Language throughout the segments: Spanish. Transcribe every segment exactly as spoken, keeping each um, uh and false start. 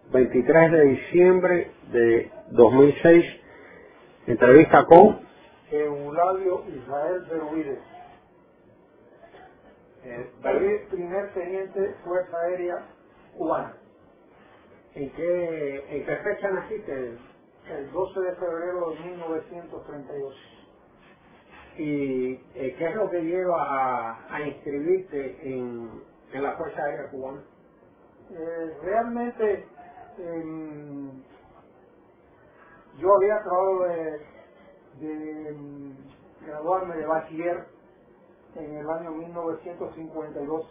veintitrés de diciembre de dos mil seis, entrevista con Eulalio Israel Beruides, eh, primer teniente Fuerza Aérea Cubana. ¿En qué, ¿En qué fecha naciste? El doce de febrero de mil novecientos treinta y dos. ¿Y eh, qué es lo que lleva a, a inscribirte en, en la Fuerza Aérea Cubana? Eh, realmente eh, yo había acabado de, de um, graduarme de bachiller en el año mil novecientos cincuenta y dos.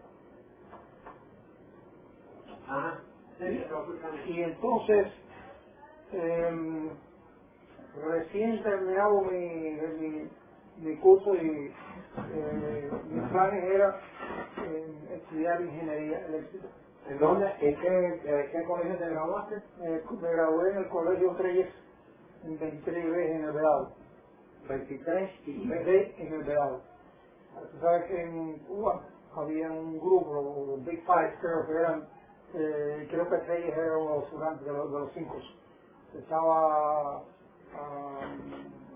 Ajá. Y entonces eh, recién terminado mi, mi, mi curso y eh, mis planes era eh, estudiar ingeniería eléctrica. ¿En dónde? ¿En qué, eh, qué colegio te graduaste? Eh, me gradué en el Colegio Treyes en veintitrés B en el Vedado. veintitrés y B en el Vedado. Tú sabes que en Cuba había un grupo, los Big Five, creo que eran, eh, creo que Treyes era uno de los fundantes de los, de los cinco. Estaba, um,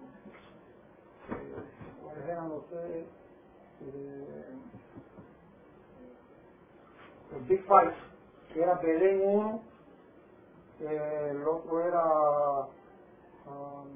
eh, ¿cuáles eran los tres? Eh, los Big Five, que era Belén uno, eh, el otro era, um,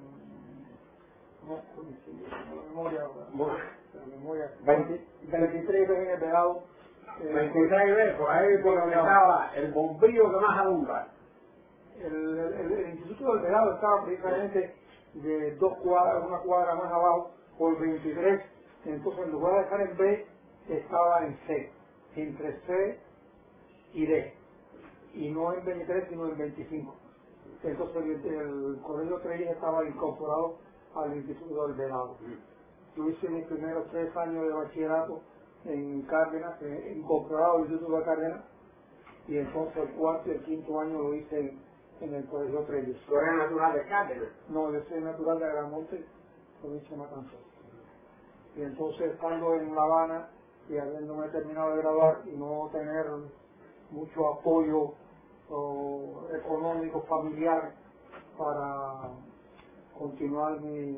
no, la memoria, Bueno, la memoria, veinte, veintitrés en el Vedado. Eh, veintitrés B, por ahí por donde estaba el bombillo que más alumbra. El, el, el Instituto del Vedado estaba precisamente de dos cuadras, una cuadra más abajo, por veintitrés. Entonces, en lugar de estar en B, estaba en C, entre C y D, y no en veintitrés, sino en veinticinco. Entonces, el, el Colegio Treyes estaba incorporado al Instituto del Vedado. Yo hice mis primeros tres años de bachillerato en Cárdenas, eh, incorporado al Instituto de Cárdenas, y entonces el cuarto y el quinto año lo hice en, en el Colegio Treyes. ¿Tú eres natural de Cárdenas? No, yo soy natural de Agramonte, provincia de Matanzas. Y entonces, estando en La Habana y habiéndome terminado de graduar y no tener mucho apoyo o, económico, familiar, para continuar mi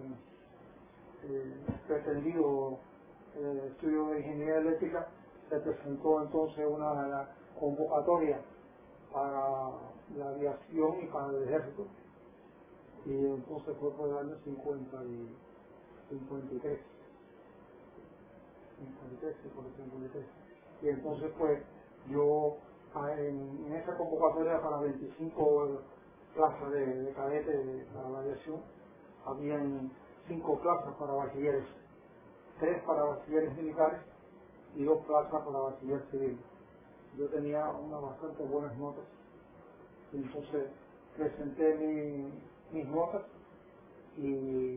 eh, pretendido eh, estudio de ingeniería eléctrica, se presentó entonces una convocatoria para la aviación y para el ejército, y entonces fue por el año cincuenta y cincuenta y tres, cincuenta y tres, cincuenta y tres, y entonces pues yo en, en esa convocatoria para veinticinco plazas de, de cadete para la aviación, habían cinco plazas para bachilleres, tres para bachilleres militares y dos plazas para bachiller civil. Yo tenía unas bastante buenas notas, y entonces presenté mi, mis notas y,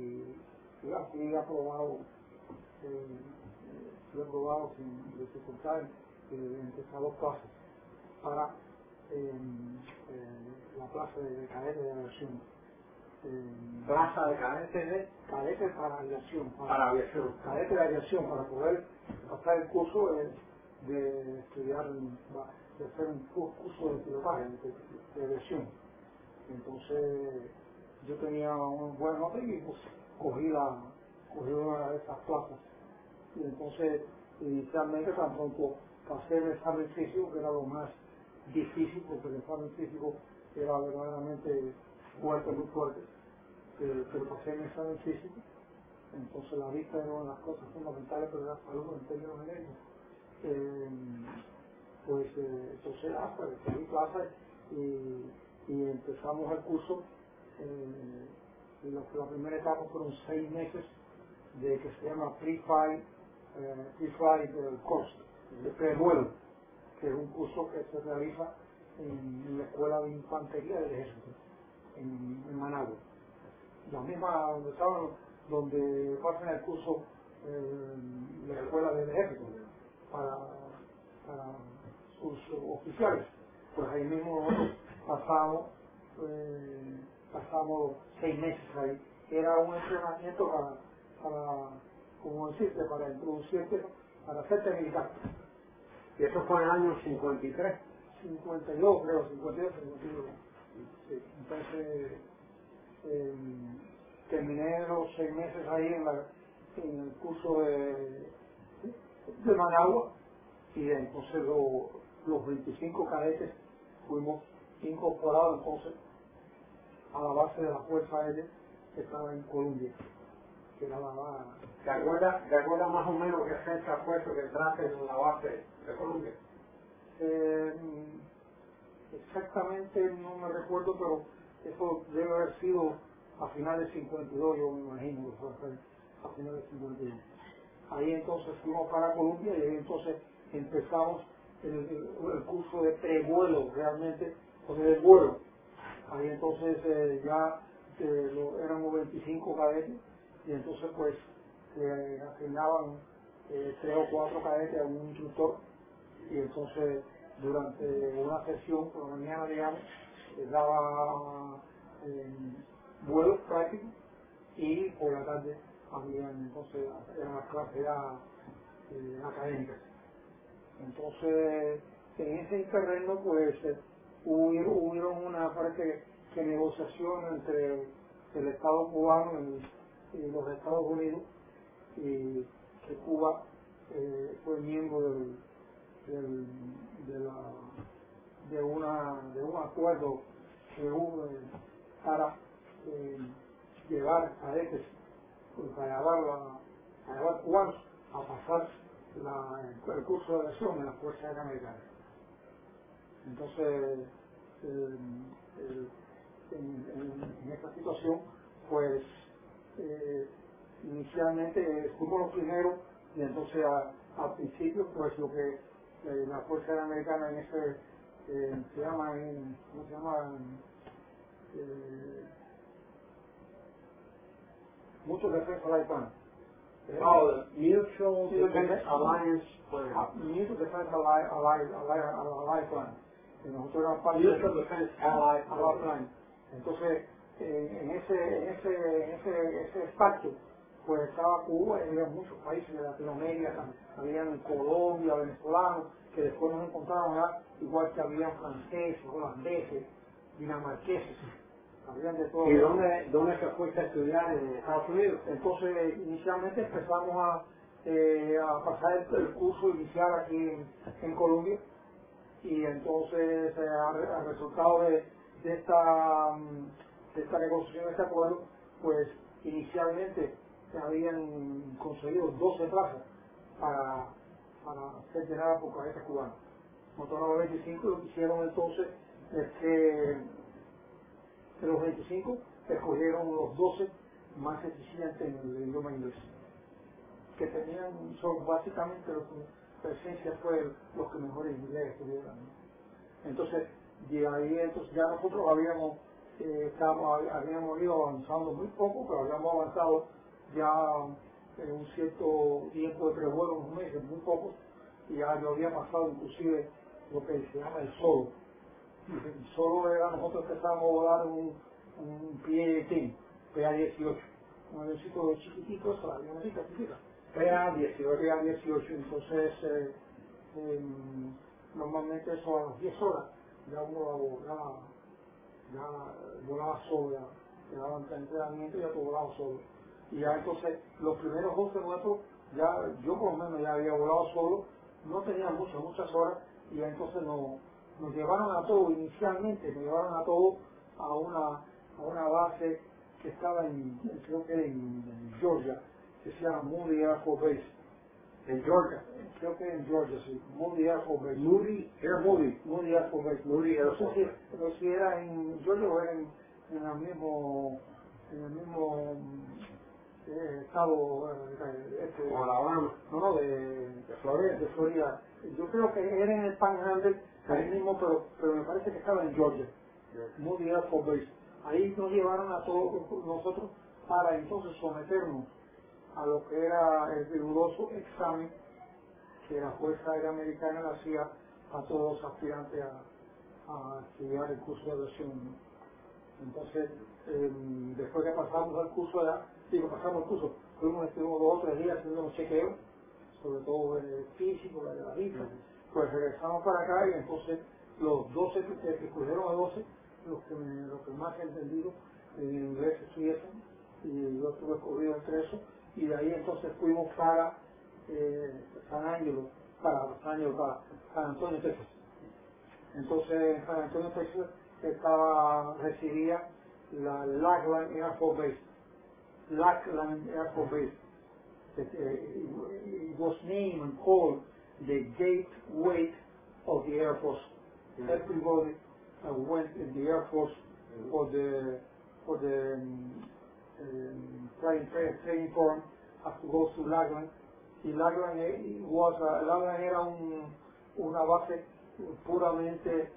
y fui aprobado, eh, fui aprobado sin dificultades eh, entre esas dos plazas para eh, eh, la plaza de, de cadete de aviación. Eh, Plaza de cadete de cadete para aviación, para, para aviación. cadete de aviación, para poder pasar el curso de, de estudiar, de hacer un curso de pilotaje, de, de aviación. Entonces yo tenía un buen nota y pues cogí, la, cogí una de esas plazas. Y entonces inicialmente tan pronto pasé el examen físico, que era lo más difícil, porque el examen físico era verdaderamente fuerte, muy fuerte, eh, pero pasé el examen físico. Entonces la vista era una de las cosas fundamentales para la salud en términos genéricos. Eh, pues eh, entonces ah, pues, cogí plaza y, y empezamos el curso. Eh, y lo, la primera etapa fueron seis meses de que se llama Pre-Flight eh, Pre-Flight eh, Course, de prevuelo, que es un curso que se realiza en, en la Escuela de Infantería del Ejército, en, en Managua. La misma donde estaban, donde pasan el curso eh, la Escuela del Ejército para, para sus oficiales. Pues ahí mismo nosotros pasamos, eh, pasamos seis meses ahí. Era un entrenamiento para, para como decirte, para introducirte, para hacerte militar. Y eso fue en el año cincuenta y tres. cincuenta y dos, creo, cincuenta y dos, cincuenta y dos. Sí. Entonces, eh, terminé los seis meses ahí en, la, en el curso de, de Managua, y entonces lo, los veinticinco cadetes fuimos incorporados entonces a la base de la Fuerza Aérea que estaba en Colombia, que era la, la ¿Te acuerdas, ¿Te acuerdas más o menos qué fecha fue eso que entraste en la base de Colombia? eh, exactamente no me recuerdo, pero eso debe haber sido a finales del cincuenta y dos, yo me imagino que fue a finales del cincuenta y dos. Ahí entonces fuimos para Colombia y ahí entonces empezamos el, el, el curso de prevuelo realmente, o sea, de vuelo. Ahí entonces eh, ya eh, lo, éramos veinticinco cadetes y entonces pues eh, asignaban eh, tres o cuatro cadetes a un instructor, y entonces durante una sesión por la mañana, digamos, les daba eh, vuelos prácticos, y por la tarde habían entonces eran las clases ya, eh, académicas. Entonces en ese terreno pues eh, hubo, hubieron una parece que negociación entre el Estado cubano y, y los Estados Unidos, y que Cuba eh, fue miembro del, del, de, la, de, una, de un acuerdo que hubo eh, para eh, llevar cadetes, pues, para llevar, la, a llevar cubanos a pasar la, el curso de elección en la Fuerza Aérea Americana. Entonces, eh, eh, en, en, en esta situación, pues eh, inicialmente fuimos los primeros, y entonces a, al principio, pues lo que eh, la Fuerza Aérea Americana en ese eh, se llama, en, ¿cómo se llama? Eh, Mutual Defense Alliance Plan. Oh, the Mutual Defense Alliance Plan. Mutual Defense Alliance Alliance Plan. Y nosotros éramos parte Mutual Defense Alliance Alliance Plan. Entonces, en, en ese, en ese, en ese, ese pacto, pues estaba Cuba y había muchos países de Latinoamérica, habían Colombia, venezolanos, que después nos encontraron allá, igual que habían franceses, holandeses, dinamarqueses, habían de todo. ¿Y dónde, dónde se fuiste a estudiar en Estados Unidos? Entonces, inicialmente empezamos a, eh, a pasar el, el curso inicial aquí en, en Colombia, y entonces eh, al, al resultado de, de esta mm, de esta negociación, de este acuerdo, pues inicialmente se habían conseguido doce plazas para, para ser llenadas por cadetes cubanos. Nosotros los veinticinco, lo que hicieron entonces es que de los veinticinco escogieron los doce más eficientes en el idioma inglés, que tenían, son básicamente los que, la esencia fue los que mejor inglés estuvieran, ¿no? Entonces, de ahí entonces ya nosotros habíamos, eh, estábamos, habíamos ido avanzando muy poco, pero habíamos avanzado ya en un cierto tiempo de prevuelo, unos meses, muy pocos, y ya yo había pasado inclusive lo que se llama el solo. El solo era, nosotros empezamos a volar un, un P A T, P A dieciocho, un avioncito chiquitito, esa avioneta chiquita, P A dieciocho. P A dieciocho, entonces eh, eh, normalmente eso a las diez horas ya uno ya, ya volaba solo, ya, ya daban entrenamiento y ya tú volabas solo. Y ya entonces los primeros doce nuestros, ya yo por lo menos ya había volado solo, no tenía muchas, muchas horas, y ya entonces no, nos llevaron a todos, inicialmente nos llevaron a todos a una, a una base que estaba en, creo que en, en Georgia, que se llama Moody Air Force Base. En Georgia. Creo que en Georgia, sí, Moody Air Force Base. Moody Air Moody, Moody Air Force Base. Moody Air No sé Force si, pero si era en Georgia o era en, en el mismo, en el mismo eh, estado, eh, este, o Alabama. no, no, de, de Florida, de Florida. Yo creo que era en el Panhandle, ahí mismo, pero, pero me parece que estaba en Georgia. Moody Air Force Base. Ahí nos llevaron a todos nosotros para entonces someternos a lo que era el riguroso examen que la Fuerza Aérea Americana le hacía a todos los aspirantes a, a estudiar el curso de aviación, ¿no? Entonces, eh, después que pasamos el curso allá, digo, pasamos el curso, fuimos, estuvimos dos o tres días haciendo unos chequeos, sobre todo el físico, la de la vista, pues regresamos para acá y entonces los doce que, que escogieron a doce, los que, me, los que más he entendido en inglés estuviesen, y yo estuve escogido entre eso, y de ahí entonces fuimos para eh, San Ángelo, para San Ángelo, para San Antonio, Texas. Entonces en San Antonio, Texas estaba, residía la Lackland Air Force Base. Lackland Air Force Base. It, it, it was named and called the gateway of the Air Force. Yeah. Everybody uh, went in the Air Force mm-hmm. for the for the um, um, training, training program has to go to Lackland. Y Lackland was uh, Lackland era un, una base puramente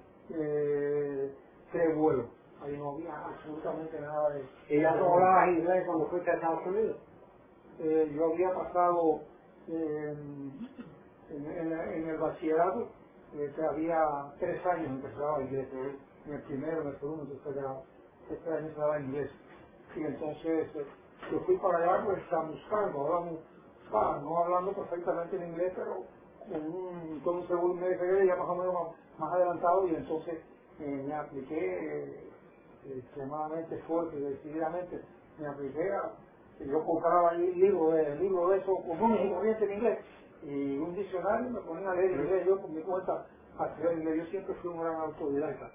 eh, de vuelo. Ahí no había absolutamente nada de... ¿Y ya tú hablabas inglés cuando fuiste a Estados Unidos? Eh, yo había pasado eh, en, en, en el bachillerato, eh, que había tres años empezaba inglés, ¿eh? En el primero, en el segundo, en el tercer grado, este año estaba inglés. Y entonces eh, yo fui para allá pues a buscar, no hablamos, ah, no hablando perfectamente en inglés, pero con un, con un segundo medio de ya más o menos más, más adelantado, y entonces eh, me apliqué eh, extremadamente fuerte y decididamente, me apliqué a... Yo compraba ahí libros de, libro de esos comunes y corrientes en inglés y un diccionario, me ponía a leer inglés yo por mi cuenta a estudiar inglés. Yo siempre fui un gran autodidacta.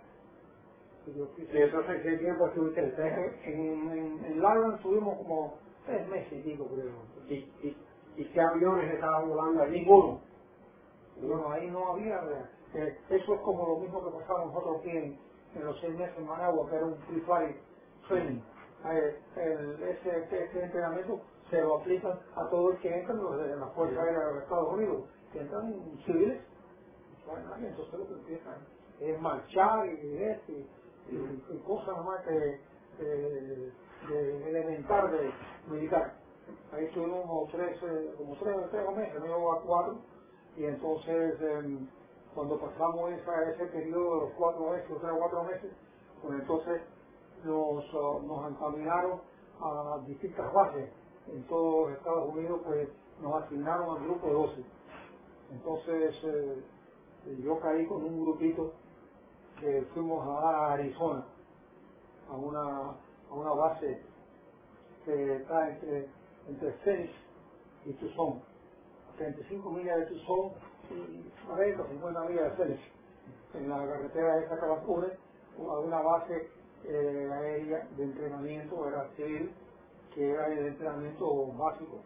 Yo fui, ¿Y entonces qué tiempo estuviste en Texas? En, en, en Lackland estuvimos como tres meses y pico, creo. ¿Y, y, y qué aviones estaban volando allí? Ninguno. Bueno, ahí no había... Eh, eso es como lo mismo que pasaba nosotros aquí en, en los seis meses en Managua, que era un free flight training. Eh, el, ese, ese, ese entrenamiento se lo aplican a todo el que entran en la Fuerza Aérea de los Estados Unidos, que entran civiles, bueno, y entonces lo que empiezan es marchar y, y, y, y cosas más que eh, de elementar de militar. Ahí estuvimos como tres, eh, como tres, tres meses, no llegó a cuatro, y entonces eh, cuando pasamos esa, ese periodo de los cuatro meses, los tres o cuatro meses, pues entonces Nos, uh, nos encaminaron a distintas bases en todos los Estados Unidos, pues nos asignaron al grupo doce. Entonces eh, yo caí con un grupito que fuimos a Arizona, a una, a una base que está entre, entre Phoenix y Tucson, treinta y cinco millas de Tucson y cuarenta o cincuenta millas de Phoenix, en la carretera esa que las une, a una base Eh, aérea de entrenamiento, era civil, que era el entrenamiento básico,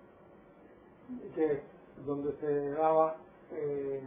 que donde se daba, eh,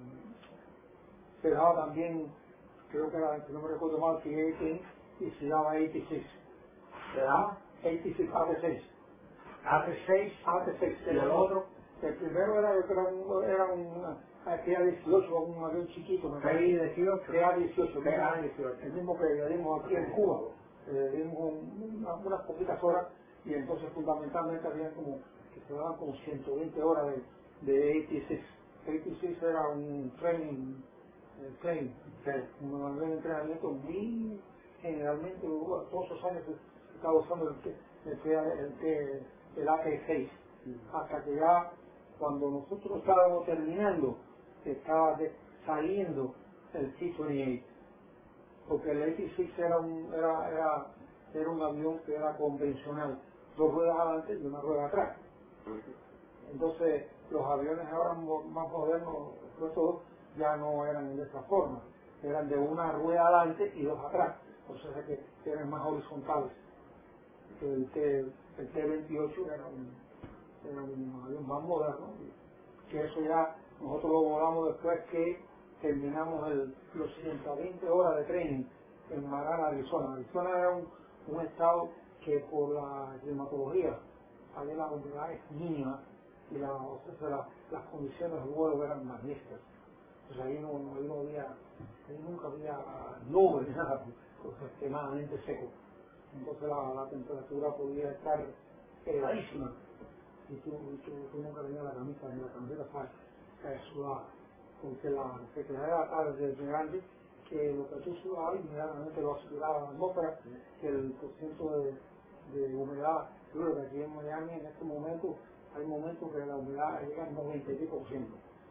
se daba también, creo que era, si no me recuerdo mal, T dieciocho y se daba ochenta y seis. ¿Se daba? ochenta y seis, A T seis. A T seis. A T seis. ¿Y el otro? El primero era, era un, era un T A dieciocho, un avión chiquito. T A dieciocho. T A dieciocho. T A dieciocho. El mismo que le dimos aquí en Cuba. Le dimos un, una, unas poquitas horas y entonces fundamentalmente había como, que se daban como ciento veinte horas de, de ochenta y seis. ochenta y seis era un training, eh, training, un avión de entrenamiento muy generalmente, todos esos años se estaba usando el, el, el, el, el A T seis. Hasta que ya cuando nosotros estábamos terminando, estaba de, saliendo el T veintiocho, porque el ochenta y seis era un, era, era, era un avión que era convencional, dos ruedas adelante y una rueda atrás. Entonces los aviones ahora más modernos, pues todos, ya no eran de esa forma, eran de una rueda adelante y dos atrás, o sea que eran más horizontales. El T, el T veintiocho era un, era un avión más moderno, que eso ya nosotros lo volamos después que terminamos el, los ciento veinte horas de training en Marana, Arizona. Arizona era un, un estado que por la climatología había las humedades mínimas y la, o sea, la, las condiciones de vuelo eran magníficas. Pues ahí no, ahí no había, ahí nunca había nubes ni nada, pues extremadamente seco. Entonces la, la temperatura podía estar heladísima y tú, y tú, tú nunca tenías la camisa ni la camiseta para caer sudada, porque la sequedad era tal de grande que lo que tú sudabas inmediatamente lo aspiraba a la atmósfera, que el porcentaje de, de humedad, yo creo que aquí en Miami en este momento hay momentos que la humedad llega al noventa y pico por ciento.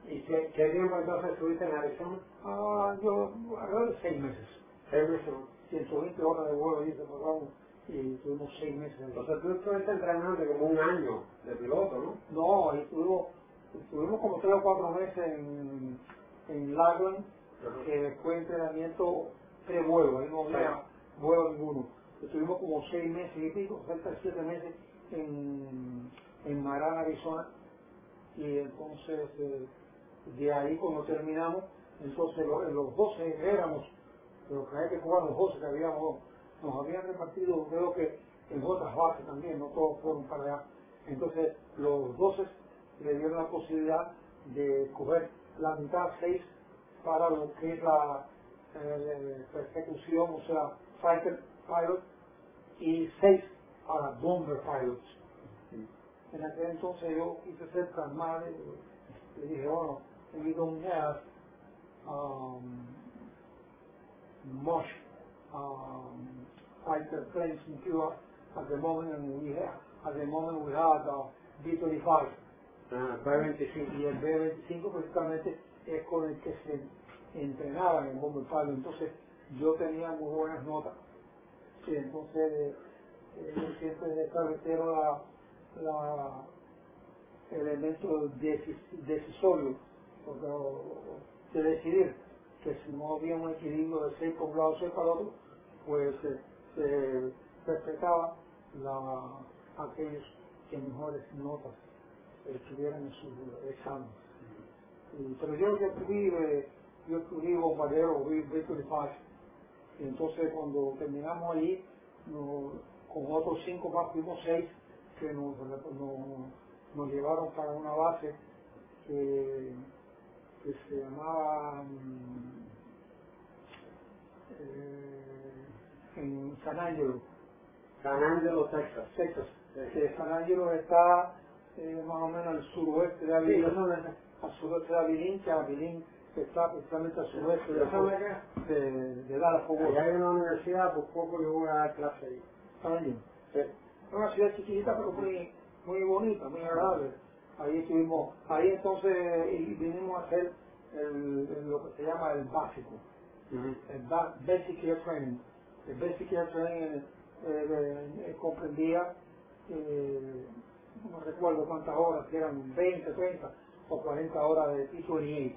¿Y qué, qué tiempo entonces estuviste en Arizona? Ah, yo, alrededor de seis meses. Seis meses. ciento veinte horas de vuelo y se pagamos y tuvimos seis meses. Ahí. Entonces tú estuviste entrenando como un año de piloto, ¿no? No, ahí tuvimos, tuvimos como tres o cuatro meses en, en Lagland, uh-huh. que fue entrenamiento pre-vuelo, ahí no había sí. vuelo ninguno. Estuvimos como seis meses y pico, cerca de siete meses en, en Marana, Arizona, y entonces eh, de ahí cuando terminamos, entonces los, los doce éramos, pero que hay que jugar los doce que habíamos, nos habían repartido, creo que en otras bases también, no todos fueron para allá. Entonces los doce le dieron la posibilidad de coger la mitad seis para lo que es la eh, persecución, o sea, fighter pilot, y seis para bomber pilots. Sí. En aquel entonces yo quise ser calmado y le dije, bueno, we don't have um, much um, fighter planes in Cuba at the moment, and we have, at the moment we had uh, B twenty-five. Ah, B veinticinco. Y el B veinticinco precisamente es con el que se entrenaba en el bomber pilot. Entonces yo tenía muy buenas notas. Y entonces eh, yo siempre establecieron la, la elemento decis, decisorio, porque, de decidir que si no había un equilibrio de seis por un lado, seis para el otro, pues eh, se respetaba la, aquellos que mejores notas eh, tuvieran en sus exámenes. Y, pero yo yo escribí, eh, yo escribí bombardero, B veinticinco, y entonces cuando terminamos allí, no, con otros cinco más, fuimos seis, que nos, nos, nos llevaron para una base que, que se llamaba um, eh, en San Angelo. San Angelo, Texas. Texas. Sí. San Angelo está eh, más o menos al suroeste de Abilene, sí, no, al suroeste de Abilene, que Abilene está precisamente al suroeste de, de, de, de Dallas Fort Worth. Allá hay una universidad, por poco yo voy a dar clase ahí. San Angelo. Sí. Es una ciudad chiquita, pero muy, muy bonita, muy agradable. Ahí estuvimos, ahí entonces y vinimos a hacer el, el, lo que se llama el básico, uh-huh. el ba Basic Air Training. El Basic Air Training eh, eh, eh, comprendía, eh, no recuerdo cuántas horas, que eran veinte, treinta o cuarenta horas de T veintiocho.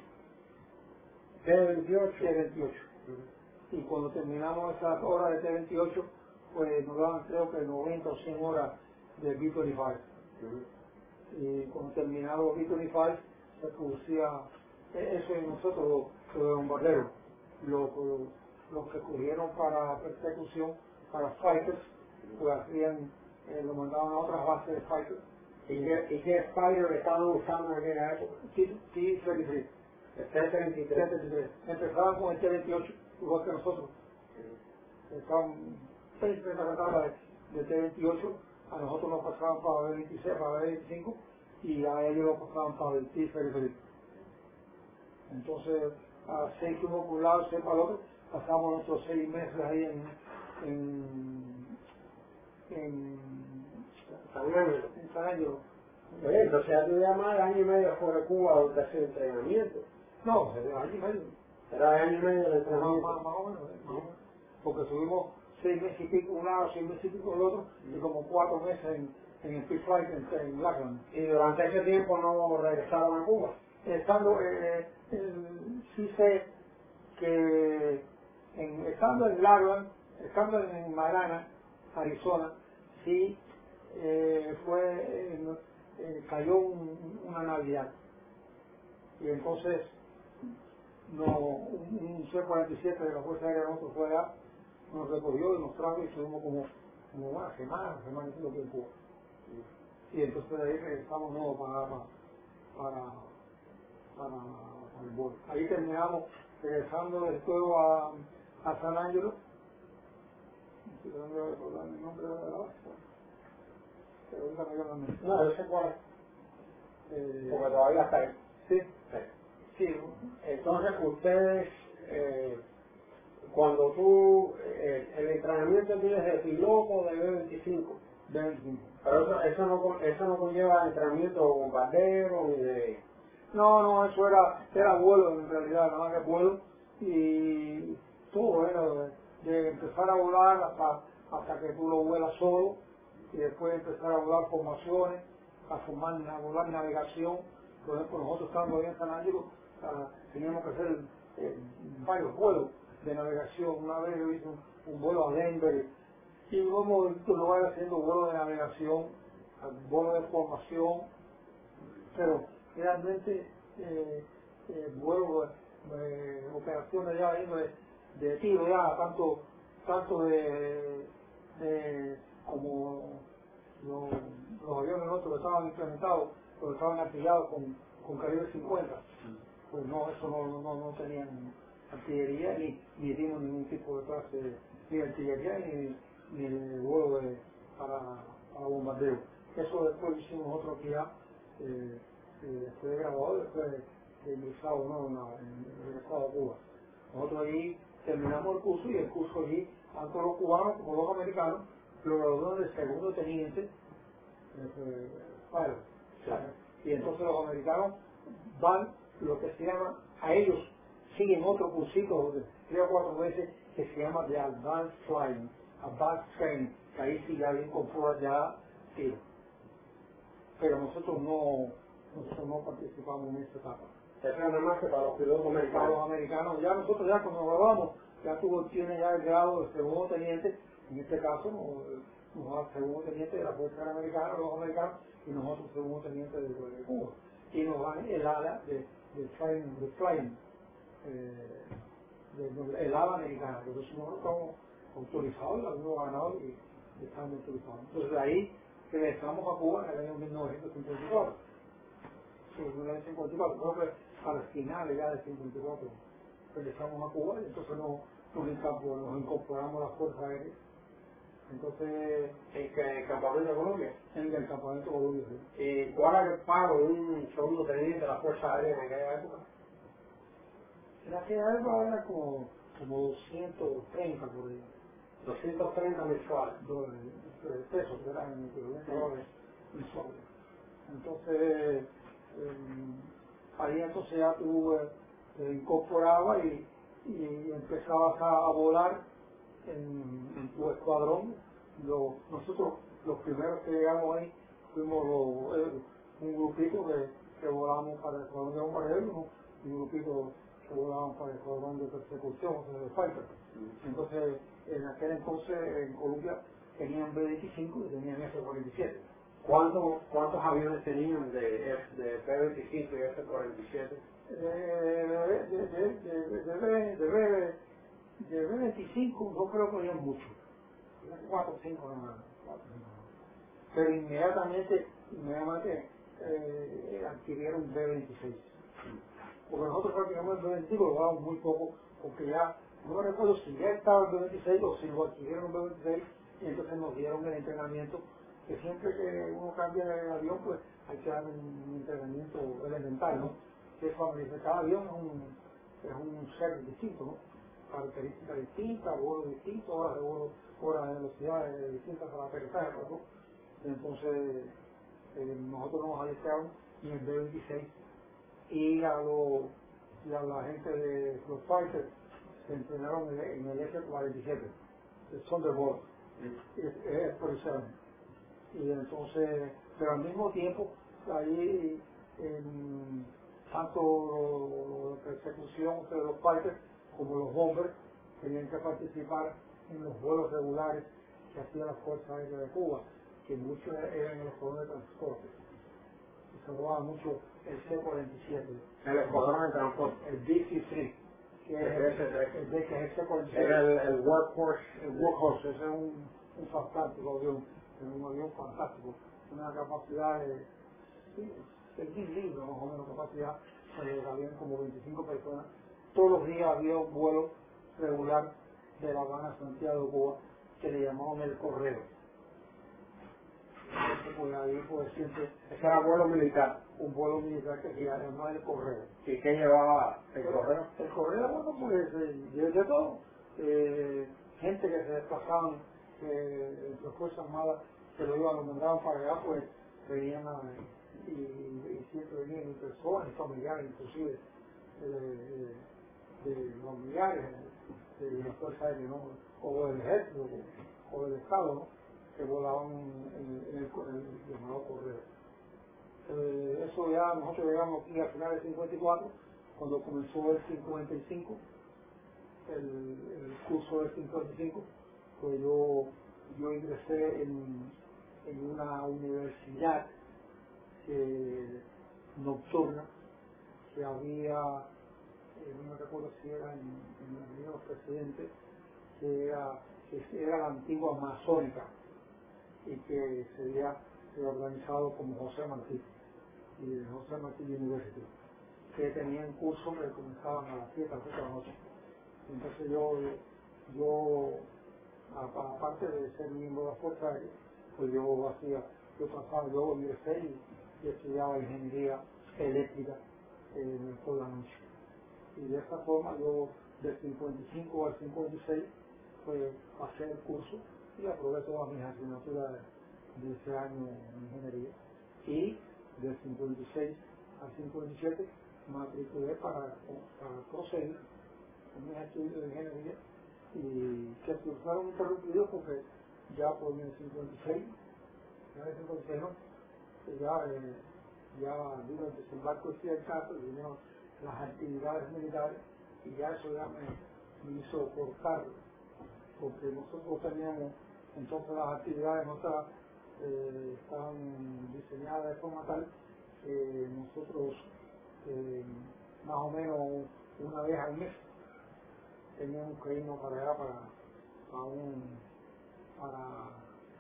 T veintiocho. T veintiocho. Uh-huh. Y cuando terminamos esas horas de T veintiocho, pues nos daban creo que noventa o cien horas de B veinticinco. Uh-huh. Y cuando terminaba los B veinticinco se producía eso en nosotros, los bombarderos, los, los que cogieron para persecución, para fighters, pues hacían, eh, lo mandaban a otras bases de fighters. ¿Y qué, y qué fighter estaban usando en aquella época? T treinta y tres. El T treinta y tres. Empezaban con el T veintiocho, igual que nosotros. Uh-huh. Estaban seis tablas de, de T veintiocho, a nosotros nos pasaban para B veintiséis, para B veinticinco, y a ellos nos pasaban para el T treinta y tres. Entonces, a seis que uno por un lado, seis para el otro, pasamos nuestros seis meses ahí en en en San Ángelo. En San Ángelo. Oye, entonces ya tú llamas año y medio fuera de Cuba donde hacer entrenamiento. No, era año y medio. Era año y medio de entrenamiento. Más, más, más o menos, más o menos. Porque subimos seis meses y pico un lado, seis meses y pico el otro, y como cuatro meses en, en el Peace Flight en, en Lackland. ¿Y durante ese tiempo no regresaron a Cuba? Estando, eh, eh, sí sé que en, estando en Lackland, estando en Marana, Arizona, sí eh, fue, eh, eh, cayó un, una Navidad. Y entonces, no, un, un C cuarenta y siete de la Fuerza Aérea nosotros fue allá, nos recogió y nos trajo y estuvimos como, como una semana, semana y pico en Cuba. Y entonces de ahí regresamos nuevo para, para, para, para el vuelo. Ahí terminamos regresando del juego a, a San Ángelo. Estoy tratando de recordar el nombre de la base, pero ahorita me llamo la mente. No, yo sé cuál. Eh, Porque todavía está ahí. Sí. Sí. Sí. Entonces ustedes, eh, cuando tú, eh, el entrenamiento tienes de piloto de B veinticinco. B veinticinco. Pero eso, eso, no, eso no conlleva entrenamiento de bombardero ni de... No, no, eso era, era vuelo en realidad, nada más que vuelo. Y todo era de, de empezar a volar hasta, hasta que tú lo vuelas solo y después empezar a volar formaciones, a, formar, a volar navegación. Por ejemplo, nosotros estando ahí en San Ángelo, ah, teníamos que hacer eh, varios vuelos de navegación. Una vez yo hice un, un vuelo a Denver y luego lo voy haciendo vuelos de navegación, vuelos de formación, pero realmente eh, eh, vuelos, eh, operaciones ya de, de tiro ya, tanto, tanto de, de como los, los aviones nuestros que estaban implementados, pero estaban artillados con, con calibre cincuenta, pues no, eso no, no, no tenían artillería ni, ni dimos ningún tipo de clase ni de artillería ni, ni de vuelo de, para, para bombardeo. Eso después hicimos otro aquí ya, eh, eh, fue grabado después de ingresado ¿no? en, la, en, en el estado de Cuba. Nosotros ahí terminamos el curso y el curso allí, tanto los cubanos como los americanos, lo graduaron de segundo teniente, eh, bueno, y entonces los americanos van lo que se llama, a ellos siguen otro cursito de tres o cuatro veces que se llama de Advanced Flying, Advanced Training, que ahí sí ya bien con pruebas ya tiro. Pero nosotros no, nosotros no participamos en esta etapa. Eso es nada más que para los pilotos americanos. Para los americanos, ya nosotros ya cuando grabamos, ya tú tienes ya el grado de segundo teniente, en este caso nos, nos da segundo teniente de la Fuerza Aérea Americana, los americanos, y nosotros segundo teniente de, de Cuba. Y nos dan el ala de, de flying, de flying eh, de, de, el ala americana, porque si nosotros estamos autorizados, la hemos ganado y, y estamos autorizados. Entonces de ahí regresamos a Cuba en el año mil novecientos cincuenta y cuatro. Sí, en mil novecientos cincuenta y cuatro, creo que al final ya del cincuenta y cuatro regresamos a Cuba y entonces nos, nos, nos incorporamos a las Fuerzas Aéreas. Entonces, ¿en qué campamento de Colombia? En el campamento de Colombia, sí. ¿Y cuál era el pago de un segundo teniente de la Fuerza Aérea en aquella época? En aquella época era como, como doscientos treinta por ahí. doscientos treinta mensuales. Dólares, pesos, que eran equivalentes a dólares mensuales. Entonces, eh, ahí entonces ya tú eh, te incorporabas y, y empezabas a, a volar en, en tu escuadrón. Lo, nosotros, los primeros que llegamos ahí, fuimos lo, eh, un grupito que, que volábamos para el escuadrón de bombarderos, un grupito que volábamos para el escuadrón de persecución, o sea, de fighter. Entonces, en aquel entonces, en Colombia, tenían B veinticinco y tenían F cuarenta y siete. ¿Cuántos, ¿Cuántos aviones tenían de, de B veinticinco y F cuarenta y siete? De B veinticinco yo creo que habían muchos, cuatro o cinco nomás, pero inmediatamente, inmediatamente eh, adquirieron B veintiséis, porque nosotros prácticamente el B veinticinco lo dábamos muy poco, porque ya, no me recuerdo si ya estaba el B veintiséis o si lo adquirieron el B veintiséis, y entonces nos dieron el entrenamiento, que siempre que uno cambia de avión, pues hay que dar un entrenamiento elemental, ¿no? Que eso, cada avión es un, es un ser distinto, ¿no? Características distintas, vuelos distintos, horas de vuelo, horas de velocidades distintas para aterrizaje, ¿no? Entonces, eh, nosotros nos alistamos en el B veintiséis y a, lo, y a la gente de los fighters se entrenaron en el, en el F cuarenta y siete, el Thunderbolt, es, es por eso. Y entonces, pero al mismo tiempo, ahí en tanto la persecución de los fighters como los bombers tenían que participar en los vuelos regulares que hacía la Fuerza Aérea de Cuba, que muchos eran el escuadrón de transporte. Y se robaba mucho el C cuarenta y siete. El escuadrón de transporte. El D C tres, que es el, el, el, el C cuarenta y siete. Era el, el workhorse. El workhorse, ese es un, un fantástico avión, es un avión fantástico, una capacidad de sí, seis mil libras más o menos capacidad, pues habían como veinticinco personas. Todos los días había un vuelo regular de La Habana a Santiago de Cuba que le llamaban el correo. Entonces, pues ahí pues siempre... Ese era vuelo militar. Un vuelo militar que se llamaba el correo. ¿Y qué llevaba el Pero, correo? El correo, bueno, pues de, de todo. Eh, gente que se desplazaban eh, de Fuerzas Armadas, que lo iban, lo mandaban para allá, pues venían a, y, y siempre venían personas, familiares inclusive, de, de, de familiares de, de la Fuerza Aérea, ¿no? O del ejército, o del Estado, ¿no? Que volaban en, en, el, en el llamado correo. Eh, eso ya nosotros llegamos aquí a finales del cincuenta y cuatro, cuando comenzó el cincuenta y cinco, el, el curso del cincuenta y cinco, pues yo, yo ingresé en, en una universidad eh, nocturna que había, eh, no me recuerdo si era en, en el Río Presidente, que era, que era la antigua masónica y que se había organizado como José Martí y José Martí University, que tenían cursos que comenzaban a las siete de la noche. Entonces yo, yo aparte de ser miembro de la Fuerza Aérea, pues yo hacía, yo pasaba, yo ingresé y, y estudiaba ingeniería eléctrica eh, por la noche. Y de esta forma yo del cincuenta y cinco al cincuenta y seis pues pasé el curso y aprobé todas mis asignaturas de ese año en ingeniería. Y del cincuenta y seis al cincuenta y siete matriculé para, para proseguir con mis estudios de ingeniería y que fueron interrumpidos porque ya por el cincuenta y seis, ya en el cincuenta y seis no, ya, eh, ya vino el desembarco occidental, vinieron las actividades militares y ya eso ya me, me hizo cortar, porque nosotros teníamos entonces las actividades nuestras eh, estaban diseñadas de forma tal que nosotros eh, más o menos una vez al mes teníamos que irnos para allá para, para un para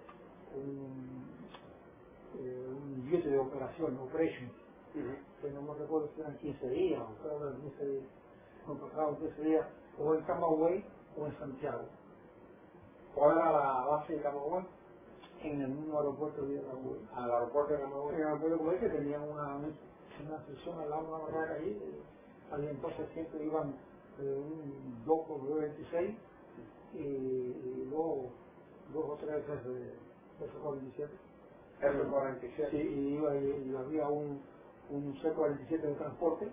un, eh, un billete de operación, operation, uh-huh. que no me recuerdo si eran quince días o creo que eran quince días, nos pasaban quince días o en Camagüey o en Santiago. ¿Cuál era la base de Camagüey? En el mismo aeropuerto de Camagüey. Al aeropuerto de Camagüey. En el aeropuerto de Camagüey, que tenía una, una sección al lado de una barrera ahí, ahí entonces siempre iban eh, un dos por veintiséis y, y luego dos o tres de F cuarenta y siete. F cuarenta y siete. Sí, y, iba, y, y había un, un C cuarenta y siete de transporte,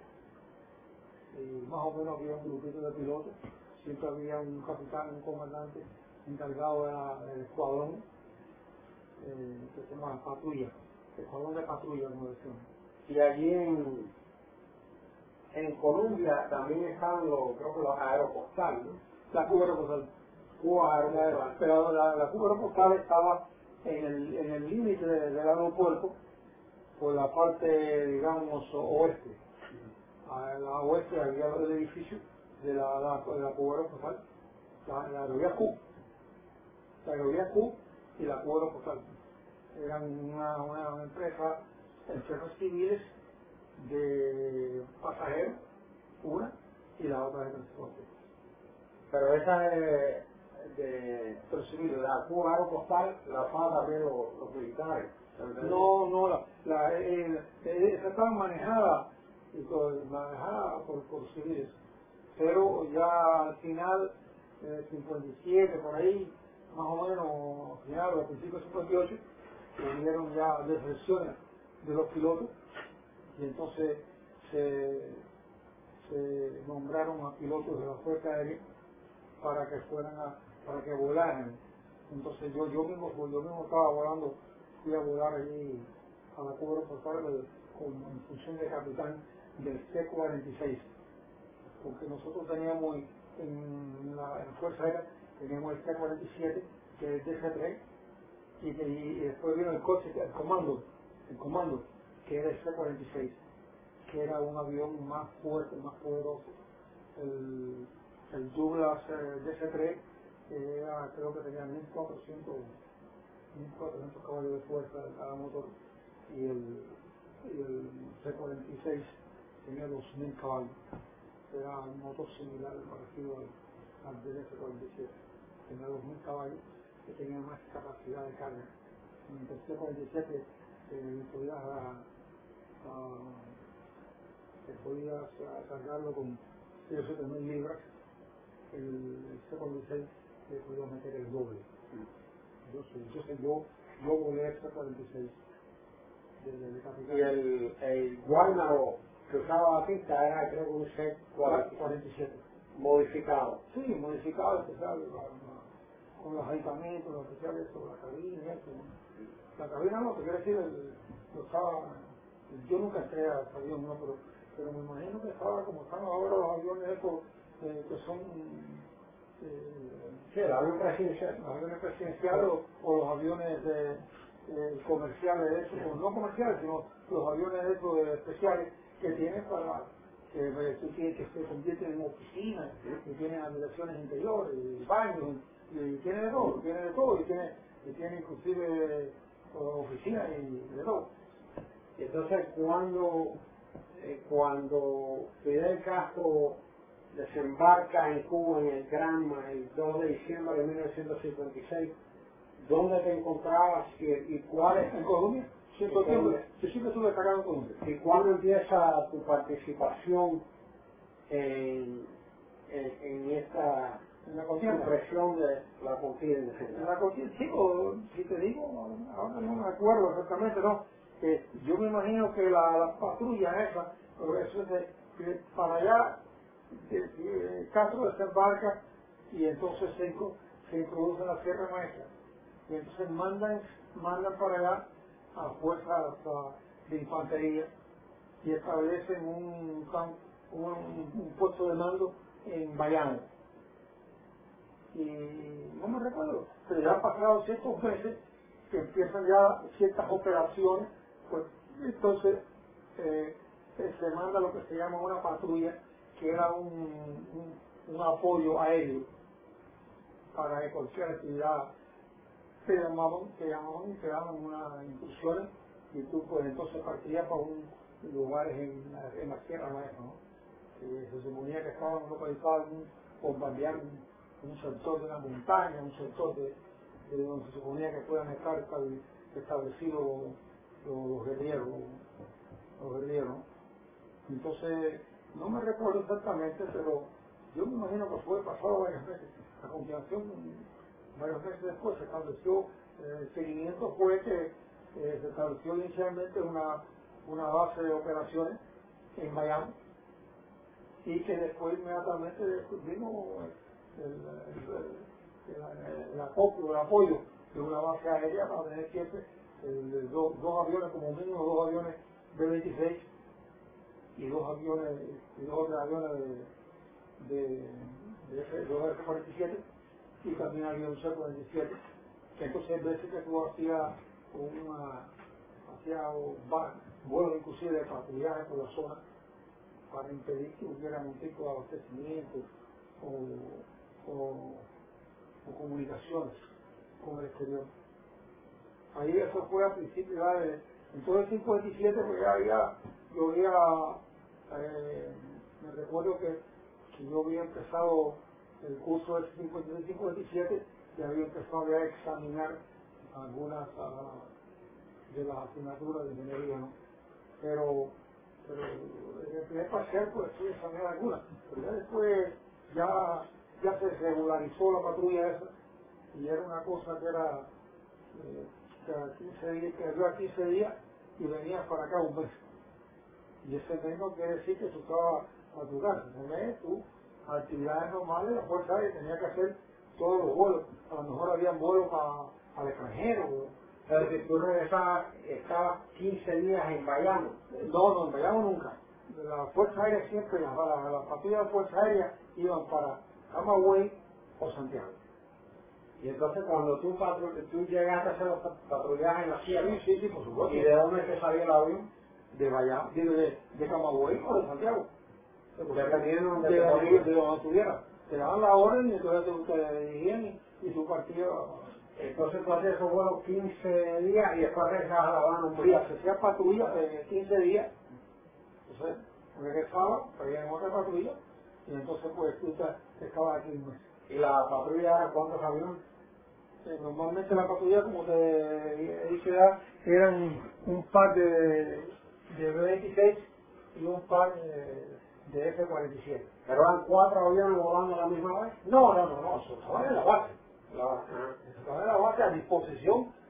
y más o menos había un grupito de pilotos, siempre había un capitán, un comandante encargado de la, del escuadrón, eh, que se llama patrulla, escuadrón de patrulla, como decimos. Y allí en, en Colombia también estaban los, creo que los aeropostales, ¿no? La Cuba aeropostal. Cuba aeropostal. Pero la, la Cuba aeropostal estaba en el en el límite de, del aeropuerto por la parte, digamos, oeste. A la oeste había el edificio de la, la, de la Cuba aeropostal, la, la aerovía Q, la aerovía Q y la Cuba aeropostal. Eran una, una empresa, empresas civiles de pasajeros, una, y la otra de transporte. Pero esa de, de, de la Cuba aeropostal la pagan también los, los militares. No, no, la, la, eh, eh, esa estaba manejada, y por, manejada por, por civiles, pero ya al final, eh, cincuenta y siete, por ahí, más o menos, al final, al principio de cincuenta y ocho, hubieron ya deserciones de los pilotos, y entonces se, se nombraron a pilotos de la Fuerza Aérea para que fueran a, para que volaran. Entonces yo, yo mismo, yo mismo estaba volando, fui a volar allí a la Cuba aeropostal como en función de capitán del C cuarenta y seis, porque nosotros teníamos en la, en la Fuerza Aérea teníamos el C cuarenta y siete, que es D C tres, y, y, y después vino el coche, el comando, el comando, que era el C cuarenta y seis, que era un avión más fuerte, más poderoso. El, el Douglas eh, D C tres, que era, creo que tenía mil cuatrocientos caballos de fuerza de cada motor, y el, y el C cuarenta y seis tenía dos mil caballos. Era un motor similar, parecido al, al del C cuarenta y siete. Tenía dos mil caballos que tenía más capacidad de carga. Mientras el C cuarenta y siete eh, podía, a, a, podía cargarlo con siete mil libras, el C cuarenta y seis le podía meter el doble. Yo, yo, yo, yo volé el C cuarenta y seis de, de, de capital. Y el, el Guaynabo que usaba la pista era creo que un C cuarenta y siete. Modificado. Sí, modificado, especial, con los aditamentos, los especiales sobre la cabina y eso. La cabina no, te quiero decir, el, lo estaba, yo nunca entré al avión, no, pero, pero me imagino que estaba como están ahora los aviones estos eh, que son eh, sí, el avión presidencial, los aviones presidenciales o, o los aviones de, eh, comerciales, esos, o no comerciales, sino los aviones estos eh, especiales que tienen para que, eh, que, que se convierten en oficinas, que tienen habitaciones interiores, y baños, y, y tiene de todo, tiene de todo, y tiene, y tiene inclusive oficinas y de todo. Entonces, cuando, eh, cuando Fidel Castro desembarca en Cuba en el Granma el dos de diciembre de mil novecientos cincuenta y seis, ¿dónde te encontrabas y, y cuál es? ¿En Colombia? Sí, yo siempre, yo siempre estuve destacado en Colombia. ¿Y cuándo empieza tu participación en, en, en esta en la contienda? supresión de la contienda? En la contienda, sí, o, si te digo, ahora no me acuerdo exactamente, no. Eh, yo me imagino que la, la patrulla esa, pero eso es de, que para allá, de, de, Castro desembarca y entonces se, inco- se introduce en la Sierra Maestra. Y entonces mandan, mandan para allá a fuerzas de infantería y establecen un, camp- un, un puesto de mando en Bayamo. Y no me recuerdo, pero ya han pasado ciertos meses que empiezan ya ciertas operaciones, pues entonces eh, eh, se manda lo que se llama una patrulla, que era un, un, un apoyo aéreo para que cualquier actividad te llamaban, te llamaban, te daban unas instrucciones y tú pues entonces partías para un lugares en, la- en la Sierra Maestra, ¿no? Que se suponía que estaban localizados en un bombardear un, un sector de la montaña, un sector de, de donde se suponía que puedan estar estabil- establecidos los, los, los guerrilleros, los, los guerrilleros, ¿no? Entonces, no me recuerdo exactamente, pero yo me imagino que fue pasado varias veces. A continuación, varios meses después se estableció, eh, el seguimiento fue que eh, se estableció inicialmente una, una base de operaciones en Miami y que después inmediatamente vino el, el, el, el, el acopio, el apoyo de una base aérea para tener siempre el, el, dos, dos aviones, como mínimo dos aviones B veintiséis y dos aviones, y dos otros aviones de, de, de F, dos F cuarenta y siete y también había un C cuarenta y siete, que entonces veces que tú hacías una, hacía vuelos inclusive de patrullaje por la zona para impedir que hubiera un tipo de abastecimiento o, o, o comunicaciones con el exterior. Ahí eso fue a principios ya de, entonces en cincuenta y siete pues ya había, yo había, eh, me recuerdo que, que yo había empezado el curso del cincuenta y seis cincuenta y siete y había empezado ya a examinar algunas uh, de las asignaturas de ingeniería, ¿no? Pero, pero en el primer parcial pues sí examiné algunas, pero ya después ya, ya se regularizó la patrulla esa y era una cosa que era eh, cada quince días, que yo a quince días y venías para acá un mes. Y ese mes no quiere decir que tú estabas a tu casa, ese mes tú, actividades normales de la Fuerza Aérea, tenía que hacer todos los vuelos, a lo mejor habían vuelos para al extranjero. Es decir, tú regresabas, estabas quince días en Bayamo. No, no, en Bayamo nunca. La Fuerza Aérea siempre, las la, la patrullas de la Fuerza Aérea iban para Camagüey o Santiago. Y entonces cuando tú, patru tú llegaste a hacer los patrullajes en la sierra, sí, sí, sí, por supuesto. ¿Y de dónde te salía el avión? De Bayamo, de, de, de Camagüey o de Santiago. Dependiendo de, de, de, de, de donde estuviera. Te daban la orden y entonces te, te dirigían y, y tu partido. Entonces tú hacías esos vuelos quince días y después regresabas a La Habana un día. Se hacía patrulla eh, quince días. Entonces regresaba, traían otra patrulla y entonces pues tú te, estabas aquí un mes. ¿Y la patrulla era cuántos aviones? Eh, normalmente la patrulla, como te dije ya, eran un par de, de B veintiséis y un par de, de F cuarenta y siete. ¿Pero eran cuatro aviones volando a la misma vez? No, no, no, no, eso estaba en la base. La base. Estaba en la base a disposición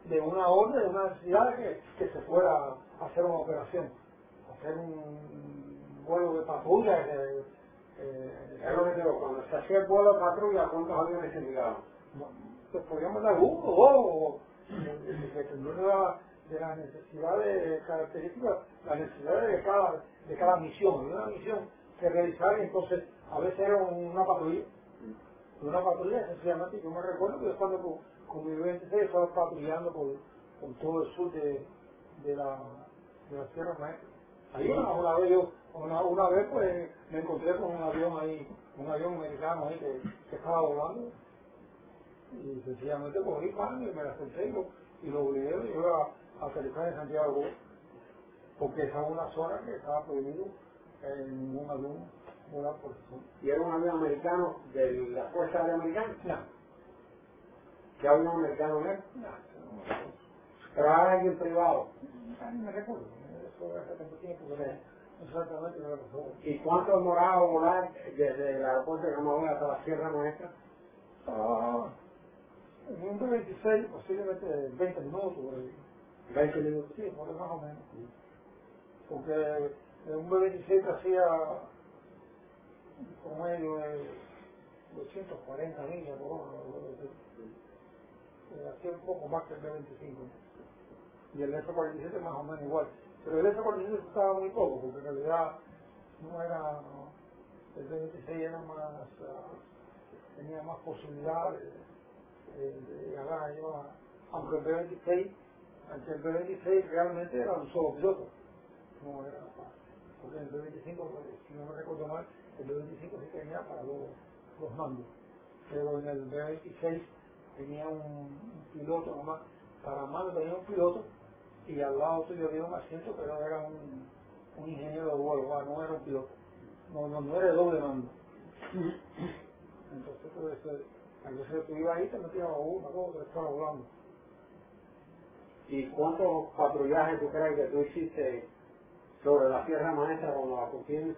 de una orden, de una necesidad de que, que se fuera a hacer una operación, hacer un vuelo de patrulla. Que, eh, Es lo que digo, cuando se hacía el vuelo de patrulla, ¿cuántos aviones se enviaban? no, se podía mandar uno o dos, dependiendo de la, de la necesidad de características, la necesidad de cada, de cada misión. Había una misión que realizar, y entonces a veces era una patrulla, una patrulla sencillamente. Yo me recuerdo que yo cuando con, con mi veintiséis estaba patrullando por, por todo el sur de, de la de la Sierra Maestra. Ahí una, una vez yo, una, una vez pues me encontré con un avión ahí, un avión americano ahí que, que estaba volando, y sencillamente cogí pan y me la senté y lo, y lo obligué y iba a aterrizar en Santiago de Cuba, porque esa es una zona que estaba prohibido en un avión volar por esa zona. ¿Y era un avión americano de la Fuerza Aérea Americana? No, ¿Qué avión americano era? no, no, Pero era alguien privado. no, no me recuerdo, eso hace tanto tiempo que no exactamente lo que pasó. ¿Y cuánto demoraba volar desde el aeropuerto de Camagüey hasta la Sierra Maestra? Ah, en un B veintiséis posiblemente veinte minutos, por ahí. veinte minutos. Sí, por ahí más o menos. Porque en un B veintiséis hacía un medio de doscientas cuarenta millas por hora, hacía un poco más que el B veinticinco. Y el F cuarenta y siete más o menos igual. Pero el F cuarenta y siete estaba muy poco, porque en realidad no era, el B veintiséis era más, uh, tenía más posibilidades de, de llegar a llevar, aunque el B veintiséis, aunque el B veintiséis realmente era un solo piloto, no era, porque el B veinticinco, si no me recuerdo mal, el B veinticinco sí tenía para los, los mandos, pero en el B veintiséis tenía un, un piloto nomás, para mando tenía un piloto, y al lado tuyo había un asiento, pero era un, un ingeniero de vuelo, no era un piloto, no, no, no era de doble mando. Entonces, pues, a veces tú ibas ahí, te metías a uno, a dos, tres horas volando. ¿Y cuántos patrullajes tú crees que tú hiciste sobre la Sierra Maestra cuando la cogieron?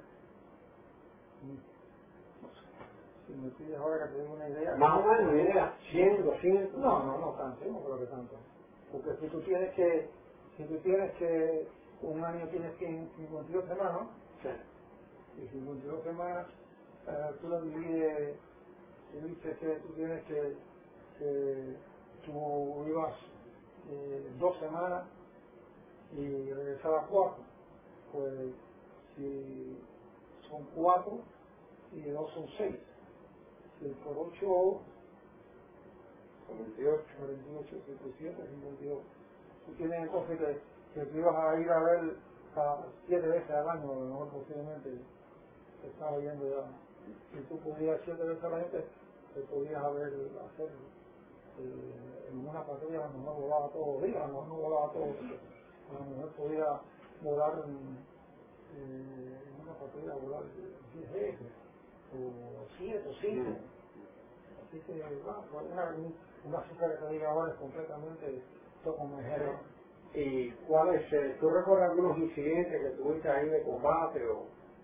No sé, si me pides ahora que te doy una idea. Más o menos, una idea, cien, doscientos. No, no, no tanto, no creo que tanto. Porque si tú tienes que, si tú tienes que, un año tienes cien cincuenta y dos semanas, Sí. y cincuenta y dos semanas, eh, tú lo divides, tú dices que tú tienes que, que tú ibas eh, dos semanas y regresabas cuatro, pues si son cuatro y dos son seis, si por ocho, cuarenta y ocho, cuarenta y ocho, cincuenta y siete, cincuenta y dos. Tú tienes entonces que, que tú ibas a ir a ver a siete veces al año, a lo mejor posiblemente te estaba yendo ya. Si tú podías siete veces al año, te, te podías haber, hacer eh, en una patrulla, a lo mejor volaba todos los días, a lo mejor no volaba todos los días, a lo mejor podía volar en, eh, en una patrulla, volar diez veces, o siete o cinco. Así que, bueno, pues una, una cifra que te diga ahora es completamente todo como ejemplo. ¿Y cuáles, eh, tú recuerdas algunos incidentes que tuviste ahí de combate o...?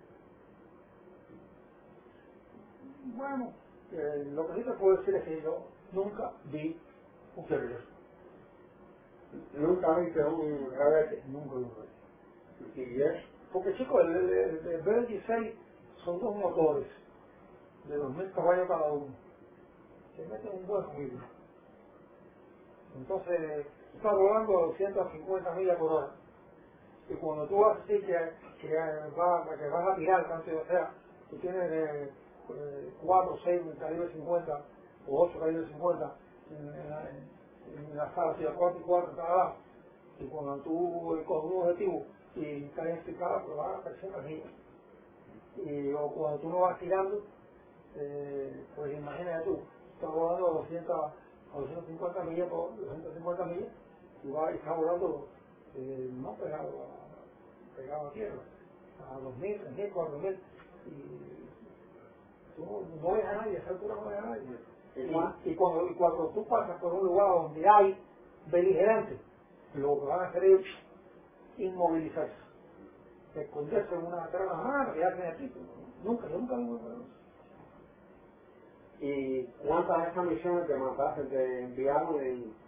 Bueno, eh, lo que sí te puedo decir es que yo nunca vi un terrorista. ¿Nunca viste un rebelde? Nunca lo vi. ¿Y es? Porque chicos, el, el, el B veintiséis son dos motores de dos mil caballos cada uno. Se meten un buen ruido. Entonces, tú estás volando a doscientas cincuenta millas por hora. Y cuando tú vas así que, que, va, que vas a tirar, tanto, o sea, tú tienes eh, eh, cuatro, seis calibre cincuenta o ocho calibre cincuenta en, en, la, en, en la sala, así a cuatro y cuatro en cada lado. Y cuando tú eh, coges un objetivo y caes en picada, pues vas a crecer arriba. Y o cuando tú no vas tirando, eh, pues imagínate tú, estás volando a doscientas, a doscientas cincuenta millas por doscientas cincuenta millas y vas y estás volando eh, no pegado a, pegado a tierra, a dos mil, tres mil, cuatro mil, y tú no, no ves a nadie, a esa altura no ves a nadie. Y, y, cuando, y cuando tú pasas por un lugar donde hay beligerantes, lo que van a hacer es inmovilizarse, esconderse en una cara mano que hacen aquí. Nunca, yo nunca lo he. ¿Y cuántas de esas misiones que mataste te enviaron en,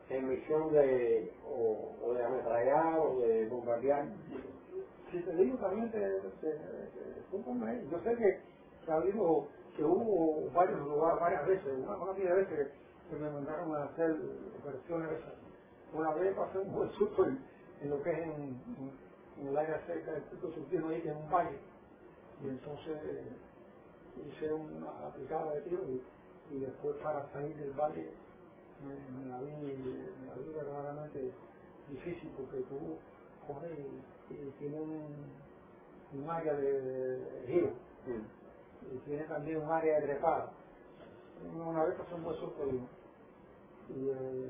en misión de, o, o de ametrallar o de bombardear. Si te digo también, te, te, te, te, yo sé que, que ha habido, que hubo varios lugares, varias veces, una cantidad de veces que me mandaron a hacer operaciones esas. Una vez pasé un buen susto en, en lo que es en, en, en el área cerca del Puerto Surtino, ahí que es un valle, y entonces hice una aplicada de tiro y, y después para salir del valle me, me la vi, me la vi verdaderamente difícil porque tú coges y, y tiene un, un área de, de giro mm. y tiene también un área de trepada. Una vez pasé un buen susto y, y eh,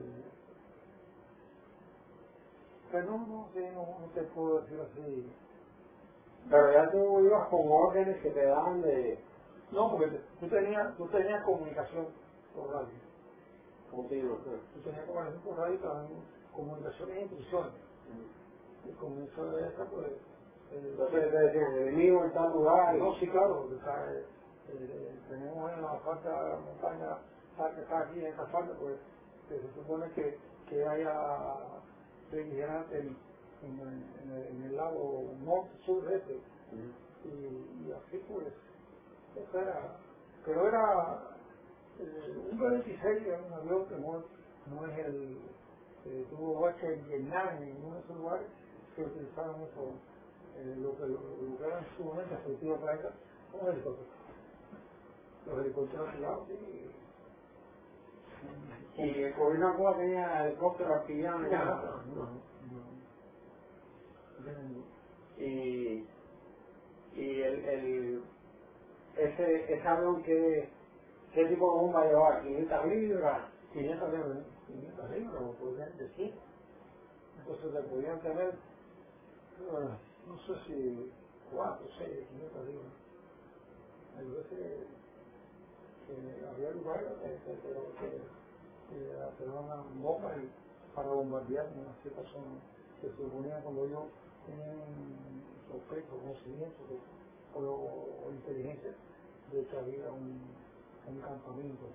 pero no, no, sí, no, no te puedo decir así. Pero ya tú ibas con órdenes que te daban de... No, porque te, tú, tenías, tú tenías comunicación por radio. Contigo, sí. Tú tenías comunicación por radio y también comunicaciones e instrucciones. Mm. Y con eso de esa, pues... Eh, Entonces te decían, el enemigo en tal lugar. No, sí, claro, porque está, eh, eh, tenemos en la falta de la montaña, que está aquí en esta falta, pues que se supone que, que haya beligerante en, en, en, el, en el lado norte, sur, este. Mm. Y, y así pues, eso era, pero era eh, un B veintiséis, era un avión que no, no es el, eh, tuvo bache en Vietnam, en ninguno de esos lugares que utilizaron eso. Eh, lo, que, lo, lo que era en su momento efectivo para acá, como helicópteros. Los helicópteros tirados y... ¿Y el gobierno de Cuba tenía helicópteros artillanos? No, no, no, no. Y, y el, el, ese, ese avión, ¿qué, qué tipo de bomba llevaba? ¿quinientas libras? quinientas libras, quinientas libras, o podrían decir. Entonces le podían tener, uh, no sé si cuatro, seis, quinientas libras. Hay veces que había lugares que, que, que, que hacer una bomba y para bombardear en una cierta zona que se suponía cuando yo tenía un sospecho, conocimiento o, o, o inteligencia de que había un, un campamento.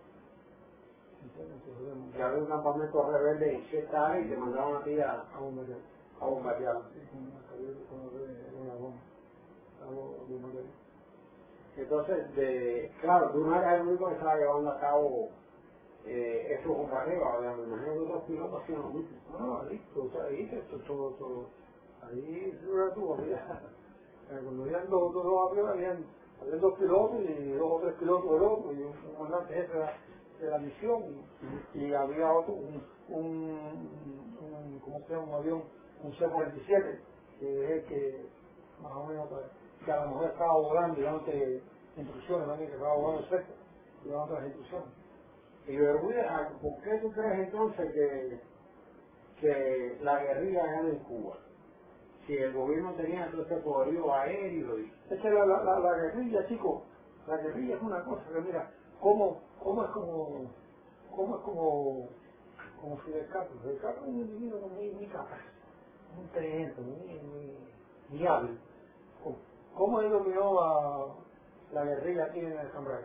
Entonces, que había un campamento rebelde en cierta área y te mandaban a ti a, a bombardear. A bombardear. Sí, con una cabeza, con una bomba. A bombardear. Entonces, de, claro, tú no eras el único que estaba llevando a cabo eh, esos bombardeos, me imagino que otros pilotos hacían lo mismo. No, ahí, o sea, ahí, esto, todo, todo, ahí, tú, había, cuando habían dos, dos, dos aviones, habían, habían dos pilotos y dos o tres pilotos del otro, y un comandante jefe de la, de la misión, y, y había otro, un, un, un, ¿cómo se llama? Un avión, un C cuarenta y siete, que es el que, más o menos, que a lo mejor estaba volando y dándote instrucciones también, que estaba volando cerca, y dándote las instrucciones. Y Bermúdez, ¿por qué tú crees entonces que, que la guerrilla gana en Cuba? Si el gobierno tenía todo ese poderío aéreo y... Es que la, la, la, la guerrilla, chicos, la guerrilla es una cosa que mira, ¿cómo, cómo es como, cómo es como, como Fidel Castro? Fidel Castro es un individuo muy, muy capaz, muy inteligente, muy, muy, muy hábil. ¿Cómo, cómo él dominó a la guerrilla aquí en el Cambrai?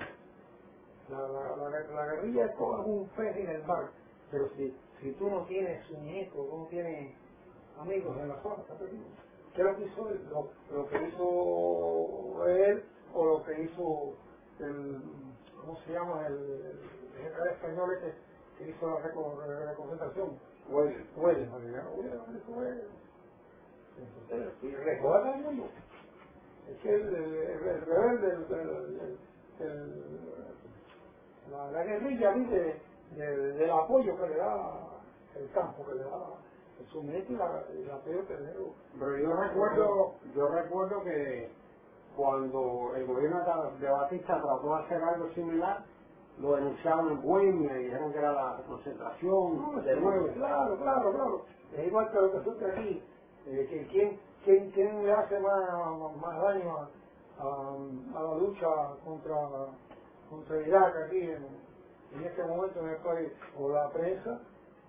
La, la, la, la guerrilla es como un pez en el mar, pero si, si tú no tienes un nieto, tú no tienes amigos en la zona, está perdido. ¿Qué es lo que hizo él? Lo, lo que hizo él o lo que hizo el, ¿cómo se llama? El, el general español este que hizo la reconcentración. Huele. Huele, Huele. Entonces, y recuerda el mundo. Es que el, el, el rebelde, el, el, el, la, la guerrilla de, de, del apoyo que le da el campo, que le da el suministro y la, el apoyo que le da. Pero yo recuerdo, yo recuerdo que cuando el gobierno de Batista trató de hacer algo similar, lo denunciaron en Bohemia y dijeron que era la concentración, No, de nuevo. Claro, claro, claro. Es igual que lo que sucede aquí. Eh, que ¿quién, quién, ¿Quién le hace más, más daño a, a, a la lucha contra, contra Irak aquí en, en este momento en el país? O la prensa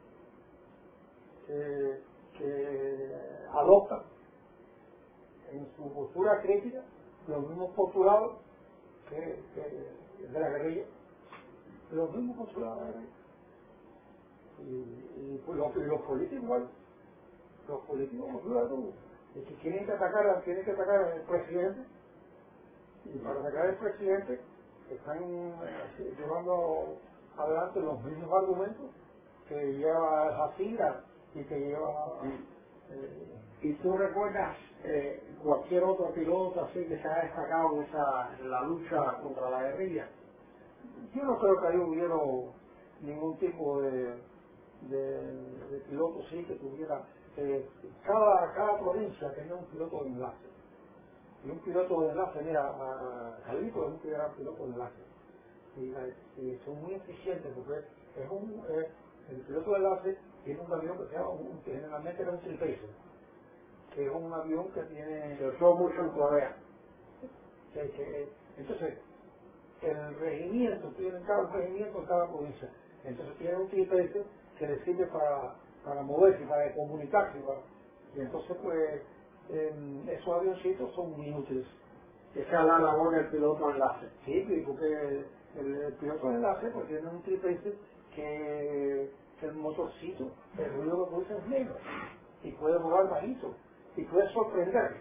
que, que adopta en su postura crítica los mismos postulados que, que de la guerrilla, los mismos postulados de la guerrilla. Y, y pues, los, y los políticos igual, los políticos, tú, es que tienen que atacar, tienen que atacar al presidente, y para atacar al presidente están eh, llevando adelante los mismos argumentos que lleva Jacira y que lleva... Eh, ¿Y tú recuerdas eh, cualquier otro piloto así que se ha destacado en, esa, en la lucha contra la guerrilla? yo no creo que ahí hubiera ningún tipo de, de, de piloto sí que tuviera... Eh, cada, cada provincia tenía un piloto de enlace. Y un piloto de enlace, mira, a Calito es un gran piloto de enlace. Y, y son muy eficientes porque es un... Es, el piloto de enlace tiene un avión que se llama, un, que generalmente era un tripacer, que es un avión que tiene... Se usó mucho en Corea. Que, que, entonces, el regimiento, tiene cada regimiento en cada provincia. Entonces tiene un tripacer que le sirve para, para moverse, para comunicarse. Para, y entonces, pues, eh, esos avioncitos son muy útiles. Esa es la labor del piloto de enlace. Sí, porque el, el piloto de enlace pues tiene un tripacer que, que el motorcito, el ruido que produce es negro y puede volar bajito y puede sorprender,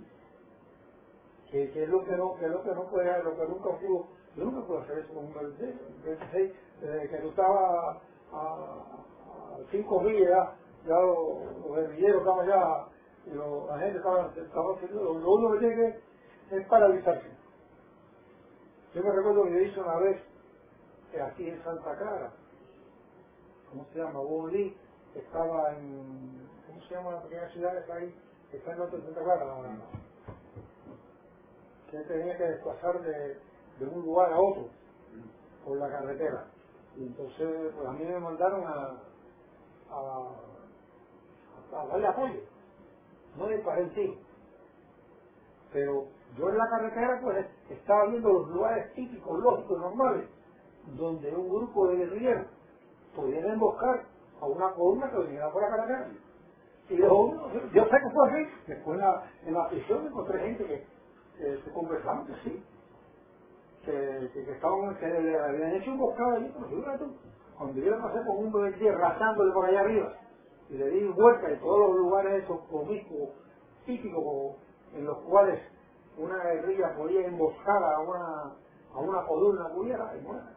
que, que es lo que no, que es lo que no puede, lo que nunca pudo, yo nunca pude hacer eso con un veintiséis, desde que yo estaba a, a cinco millas ya, ya los, los guerrilleros estaban ya, y los, la gente estaba, estaba haciendo, lo, lo único que tiene que es paralizarse. Yo me recuerdo que yo hice una vez eh, aquí en Santa Clara, ¿cómo se llama? Bonlí, estaba en, ¿cómo se llama la pequeña ciudad que está ahí? Que está en norte de Santa Clara, que tenía que desplazar de, de un lugar a otro por la carretera. Y entonces, pues a mí me mandaron a, a, a darle apoyo, no disparé en tiro. Pero yo en la carretera, pues estaba viendo los lugares típicos, lógicos, normales, donde un grupo de guerrilleros podían emboscar a una columna que venía por la carretera. Y luego, yo sé que fue así. Después en la, en la prisión encontré gente que, que se conversaban, que sí, que, que, que estaban, que le habían hecho emboscada allí, pero fíjate tú, cuando yo le pasé con un bebé razándole por allá arriba, y le di vuelta en todos los lugares esos promiscuos, típicos, en los cuales una guerrilla podía emboscar a una, a una columna pudiera, y bueno,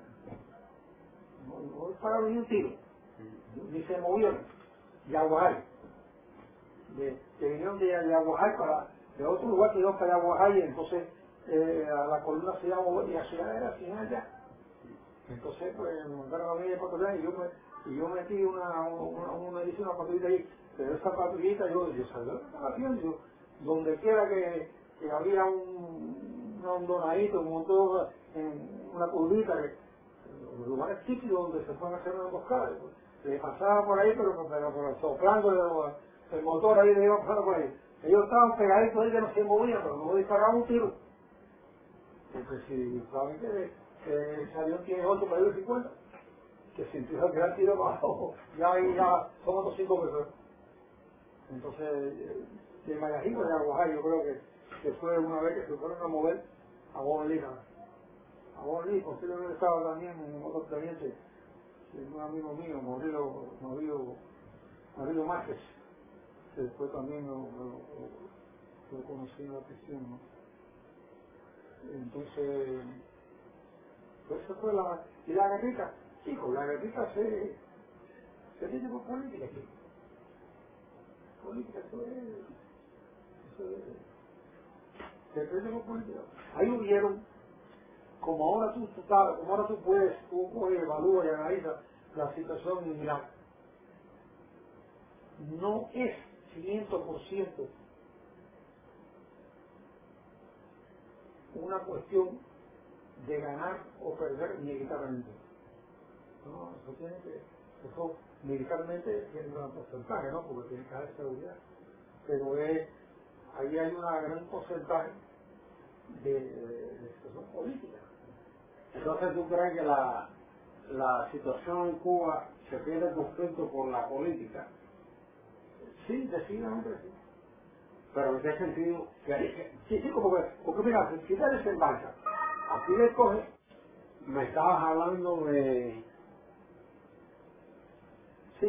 no, no dispararon ni un tiro, ni se movieron. Yaguajay, de, que vinieron de Yaguajay para, de otro lugar que iban para Yaguajay, y entonces eh, a la columna se iba a mover y la ciudad era así allá. Entonces pues me mandaron a mí para allá y yo me, y yo metí una, una, una, hice una patrullita ahí, pero esa patrullita yo, yo sabía lo que estaba haciendo, yo, donde quiera que, que había un, un donadito, como todo, en una curvita, que, los lugares típicos donde se pueden hacer una emboscada, pues, le pasaba por ahí, pero, pero, pero soplando el, el motor ahí, le iba pasando por ahí. Ellos estaban pegaditos ahí que no se movían, pero no disparaban un tiro. Entonces, si saben que, que ese avión tiene ocho para ir cincuenta, que si empieza a tirar tiro para abajo, ya ahí ya son otros cinco personas. Entonces, de Mayajito de Aguajay, yo creo que, que fue una vez que se fueron a mover a Bonlí. A Bonlí, posiblemente estaba también en otro teniente, un amigo mío, Morilo, Morilo, Morilo Márquez, que después también lo, lo, lo, lo conocí en la prisión, ¿no? Entonces, pues eso fue la... ¿Y la guerrita? Chicos, la guerrita se... se tiene por política, chicos. Política, eso es... eso es... se tiene por política. Ahí hubieron, como ahora tú, tú sabes, como ahora tú puedes, tú coges, evalúas y analizas la situación en Irak. No es cien por ciento una cuestión de ganar o perder militarmente. No, eso tiene que, eso militarmente tiene un gran porcentaje, ¿no? Porque tiene que haber seguridad. Pero es, ahí hay un gran porcentaje de, de, de situación política. Entonces, ¿tú crees que la, la situación en Cuba se pierde conflicto por la política? Sí, decididamente sí. ¿Pero en qué sentido? Que, sí, sí, como que, porque mira, si te desembarca, aquí le coge, Me estabas hablando de...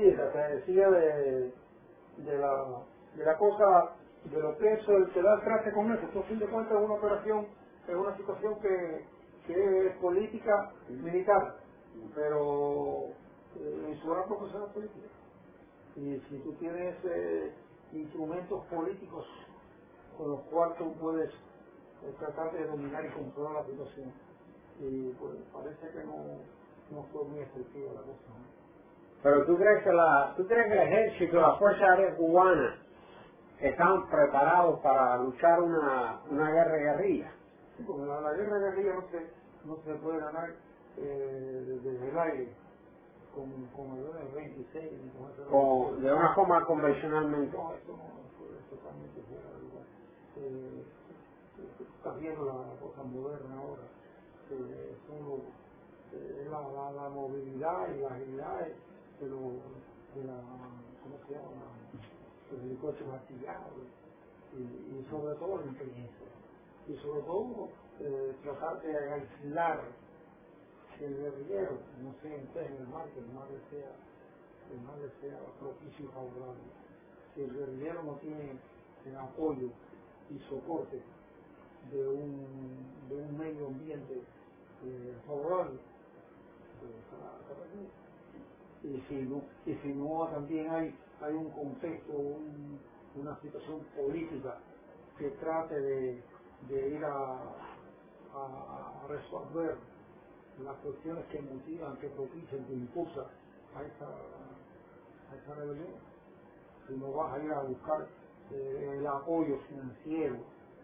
Sí, se decía de, de, la, de la cosa, de lo que eso, el que da el traste con eso. Esto, a fin de cuentas, es una operación, es una situación que, que es política militar, pero eh, en su gran profesión es política. Y si tú tienes eh, instrumentos políticos con los cuales tú puedes eh, tratar de dominar y controlar la situación, y pues parece que no, no fue muy efectiva la cosa, ¿no? Pero tú crees que la, tú crees que el ejército, la Fuerza Aérea Cubana, están preparados para luchar una, una guerra de guerrilla? Sí, porque la, la guerra de guerrilla no se, no se puede ganar eh, desde el aire, con, con el veintiséis, con ese Con, de una forma convencionalmente. No, eso no fue totalmente fuera de lugar. Eh, estás viendo la cosa moderna ahora, eh, son los, eh, la, la, la movilidad y la agilidad de, lo, de la, ¿cómo se llama? Los helicópteros artillados y, y sobre todo la inteligencia. Y sobre todo eh, tratar de aislar el guerrillero, no sé, en el mar, que el mar le sea, el mar le sea propicio y favorable. Si el guerrillero no tiene el apoyo y soporte de un, de un medio ambiente eh, favorable, pues está, está perdido. Y si no, y si no también hay, hay un contexto, un, una situación política que trate de, de ir a, a, a resolver las cuestiones que motivan, que propician, que impulsan a esa, a esa rebelión. Si no vas a ir a buscar eh, el apoyo financiero.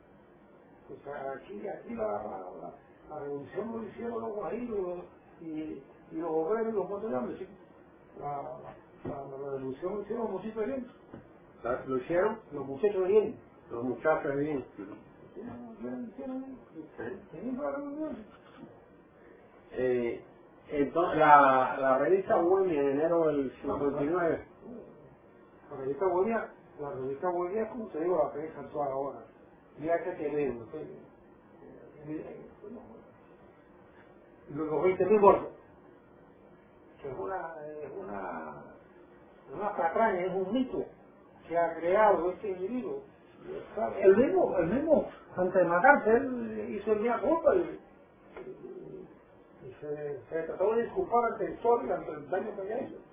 O sea, aquí, aquí la, la, la revolución lo hicieron los guajiros y, y los obreros y los montañanos. ¿Sí? La, la, la, la revolución lo hicieron los muchachos de bien. ¿Lo hicieron? Los muchachos de bien. Los muchachos de bien. Eh, entonces, la, la revista Bohemia en enero del cincuenta y nueve. La revista Bohemia, la revista Bohemia es como te digo, la prensa actual ahora. Mira que te veo, los veinte mil muertos. Que es una, es una, una patraña, es un mito que ha creado este individuo. El mismo, el mismo, antes de matarse, él hizo el día culpa y, y, y se, se trató de disculpar ante el sol y ante el daño que había hecho.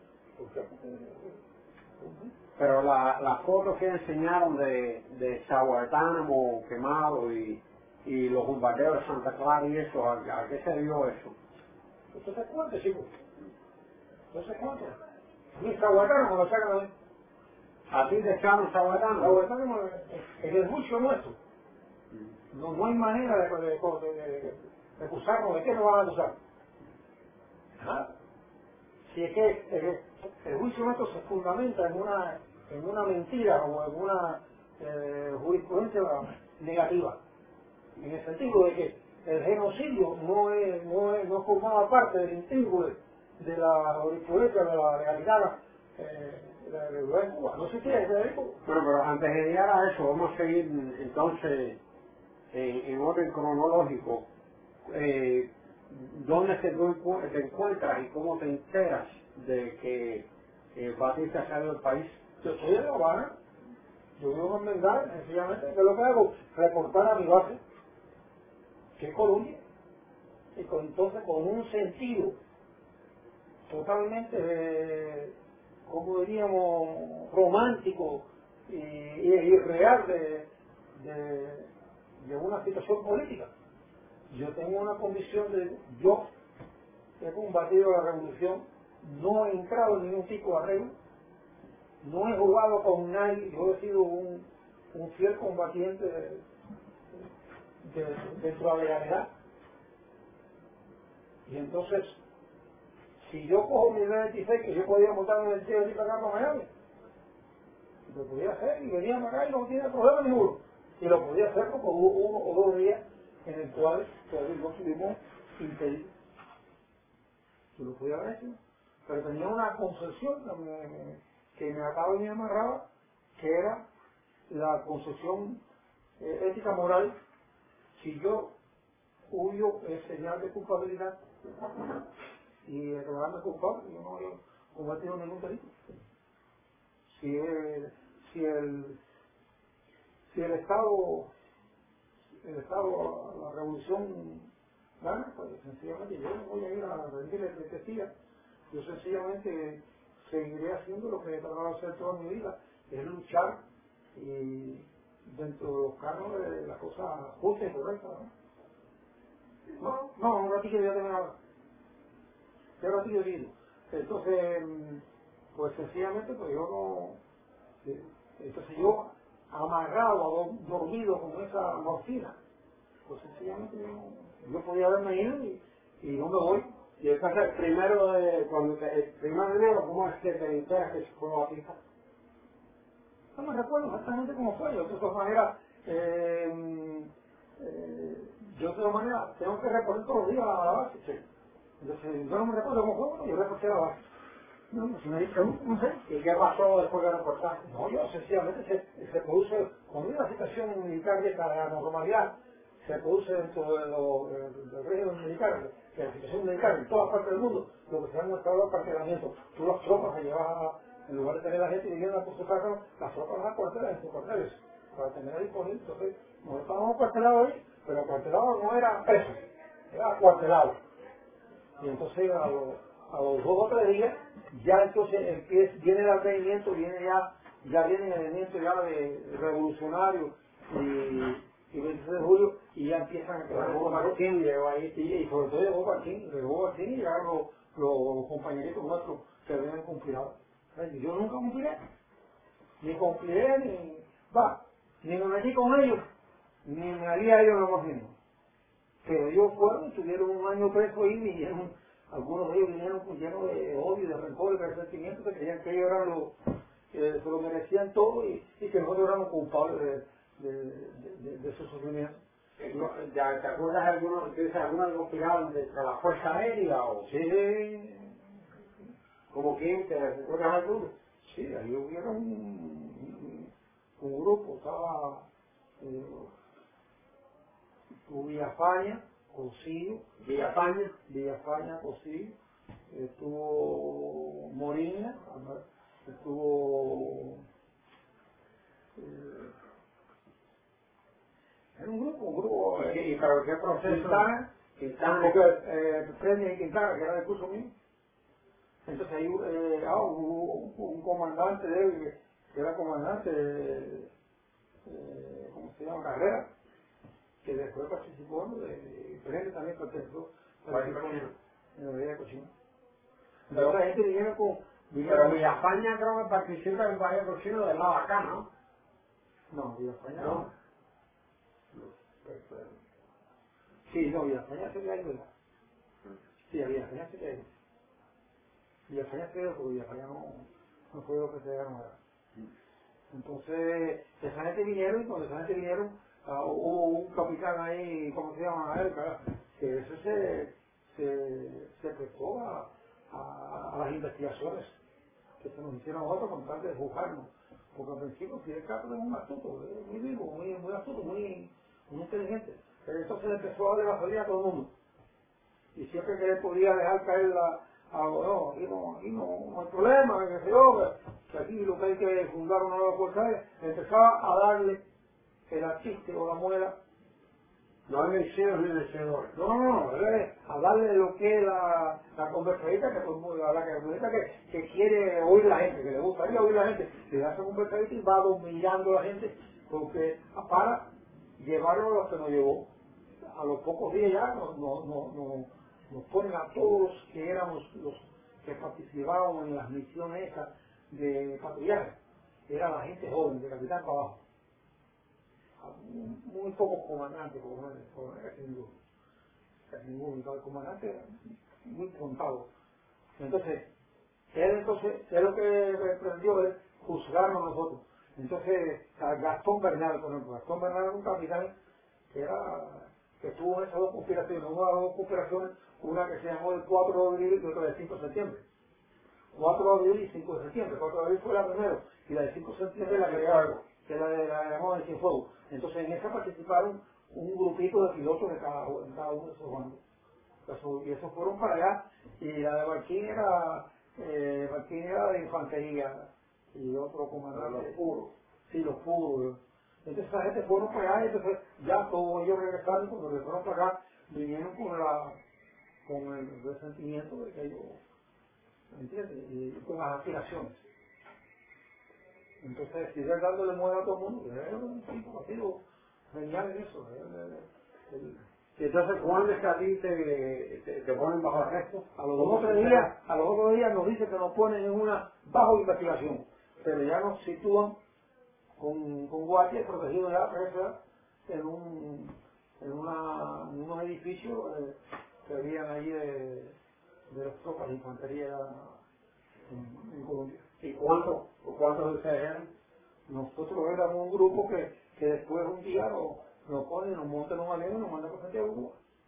Pero la, las fotos que enseñaron de, de Zahualtánamo quemado y, y los bombardeos de Santa Clara y eso, ¿a, a qué se debió eso? ¿Usted se cuenta, chicos? ¿Usted se cuenta? Ni Zahualtánamo lo sacan a ver. ¿A ti te echaron Zahualtánamo? Zahualtánamo es el juicio nuestro. No, no hay manera de, de, de, de, de acusarnos. ¿De qué nos van a acusar? Nada. Si es que el, el juicio nuestro se fundamenta en una, en una mentira o en una eh, jurisprudencia negativa. En el sentido de que el genocidio no, es, no, es, no formaba parte del instinto de, de la jurisprudencia de la legalidad eh, de la legalidad en Cuba. No sé qué es, Federico. Bueno, pero antes de llegar a eso, vamos a seguir entonces eh, en orden cronológico. Eh, ¿Dónde te, te encuentras y cómo te enteras de que eh, Batista salió del país? Yo estoy en La Habana, yo vivo en Bengala, sencillamente, ¿qué es lo que hago? Reportar a mi base, que es Colombia, y con, entonces con un sentido totalmente, eh, como diríamos, romántico y, y, y real de, de, de una situación política. Yo tengo una convicción de, yo he combatido la revolución, no he entrado en ningún tipo de arreglo, no he jugado con nadie, yo he sido un, un fiel combatiente de, de, dentro de la legalidad. Y entonces, si yo cojo mi veintiséis, que yo podía montar en el cielo y para acá para Miami, lo podía hacer y venía para acá y no tenía problema ninguno. Y lo podía hacer porque hubo uno o dos días en el cual todavía no tuvimos impedido. Yo lo podía haber hecho, pero tenía una concesión que me, que me ataba y me amarraba, que era la concesión eh, ética moral. Si yo huyo es señal de culpabilidad y declararme culpable, yo no, yo cometido ningún delito. Si el, si el, si el Estado, el Estado, la revolución gana, pues sencillamente yo no voy a ir a rendirle pleitesía. Yo sencillamente seguiré haciendo lo que he tratado de hacer toda mi vida, es luchar y dentro de los cánones de la cosa justa y correcta, ¿no? No, no, un ratito ya tengo nada. Un ratito digo. Entonces, pues sencillamente, pues yo no, eh, entonces yo amarrado, dormido con esa morfina, pues sencillamente yo, yo podía haberme ido y, y no me voy. Y entonces, primero de, cuando te, el primero de enero, ¿cómo es que te enteras que se fue Batista? No me recuerdo exactamente cómo fue. Yo de todas maneras, eh, eh, yo de todas maneras tengo que recorrer todos los días a la base. Sí. Entonces, yo no me recuerdo cómo fue, yo reporté a la base. No, no, si me dice, no sé. ¿Y qué pasó después de reportaste? No, yo sencillamente se, se produce, cuando hay una situación militar de esta normalidad, se produce dentro de lo, del, del régimen militar, de la situación militar en todas partes del mundo, lo que se llama estado de apartelamiento. Tú las tropas se llevas, en lugar de tener la gente viviendo por su casa, las tropas las acuartelan en sus cuarteles, para tener disponible. Entonces, nosotros estábamos acuartelados ahí, pero acuartelados no era preso, era acuartelado. Y entonces a los, a los dos o tres días, ya entonces empieza, viene el advenimiento, viene ya, ya viene el advenimiento ya de revolucionario y, y veintiséis de julio, y ya empiezan a quedar Llegó Martín, llegó ahí. y, y sobre todo llegó Martín, llegó Martín y llegaron los, los compañeritos nuestros que habían cumplido. Yo nunca cumpliré, ni cumpliré, ni va, ni me metí con ellos, ni me haría ellos lo más mínimo. Pero ellos fueron, estuvieron un año preso ahí, vinieron, algunos de ellos vinieron con lleno de odio, de rencor y de resentimiento, que creían que ellos eran los, que se lo merecían todo y, y que nosotros éramos culpables de, de, de, de, de su sufrimiento. ¿Ya te acuerdas de algunos, de algunos que opinaban de, de la Fuerza Aérea o Sí, como quién? ¿Te recuerdas alguno? sí, ahí hubieron un, un grupo, estaba eh, estuvo Villafaña, Cosillo, Villafaña. Villafaña, Cosillo, estuvo Moriña, estuvo eh, era un grupo, un grupo ¿Y, eh, y para qué proceso? Quintana, Quintana. porque eh, Premio y Quintana, que era del curso mío. Entonces ahí eh, ah, hubo un, un comandante de él, que, que era comandante de, eh, ¿cómo se llama? Carrera, que después participó, ¿no? de Premio también participó, participó en la vida de Cochino. La otra gente vinieron con... Pero Villafaña creo que participa en Valle Cochino del lado acá, ¿no? No, Villafaña No. no. Sí, no, Villafaña se queda ahí. Sí, a Villafaña se queda ahí. Villafaña se quedó porque Villafaña no, no fue lo que se ganó. Entonces, esa gente vinieron y cuando esa gente vinieron, uh, hubo un capitán ahí, ¿cómo se llama él? Que eso se, se, se prestó a, a, a las investigaciones que se nos hicieron a nosotros con tal de juzgarnos. Porque al principio Fidel Castro es un astuto, es muy vivo, muy, muy astuto, muy, muy inteligente. Pero entonces le empezó a darle la salida a todo el mundo. Y siempre que él podía dejar caer la, algo, no, aquí no, aquí no, no hay problema, que sé yo, que aquí lo que hay que fundar una nueva fuerza es, empezaba a darle el achiste o la muela. No hay vencidos ni vencedores. No, no, no, no, a darle lo que es la, la conversadita, que todo el mundo, la conversadita que, que quiere oír la gente, que le gustaría oír la gente, le da esa conversadita y va dominando a la gente, porque para llevarlo a lo que nos llevó. A los pocos días ya nos, nos, nos, nos, nos ponen a todos los que éramos los que participábamos en las misiones esas de patrullaje. Era la gente joven, de capitán para abajo. Muy pocos comandantes, casi ninguno. Casi ninguno. El comandante era muy contado. Entonces, él entonces, él lo que aprendió es juzgarnos a nosotros. Entonces, a Gastón Bernal, por ejemplo, Gastón Bernal era un capitán que era, que estuvo en esas dos conspiraciones, una de las dos conspiraciones, una que se llamó el cuatro de abril y otra del cinco de septiembre. cuatro de abril y cinco de septiembre. cuatro de abril fue la primera, y la del cinco de septiembre la que llegaba, que era de la llamada de Cienfuegos. Entonces en esa participaron un grupito de pilotos de cada, de cada uno de esos bandos. Y esos fueron para allá, y la de Barquín era eh, Martínez era de infantería y otro comandante. Los puros. Sí, los puros. Entonces esa gente fueron para allá y entonces ya todos ellos regresaron, cuando regresaron para acá, vinieron con la con el resentimiento de que ellos, ¿me entiendes? Y con las aspiraciones. Entonces, Fidel dándole muela a todo el mundo, es un tipo, ha sido genial en eso. Él, él, él, Y entonces, ¿cuándo es que a ti te, te, te ponen bajo arresto? A los otros días, a los otros días nos dicen que nos ponen en una bajo investigación, pero ya nos sitúan con, con guardias protegidos de la presa en un en, una, en unos edificios eh, que habían allí de, de las tropas de infantería en, en Colombia. ¿Y cuántos cuántos de ustedes eran? Nosotros éramos un grupo que, que después un día nos, nos ponen, nos montan en un avión y nos mandan para Santiago de Cuba.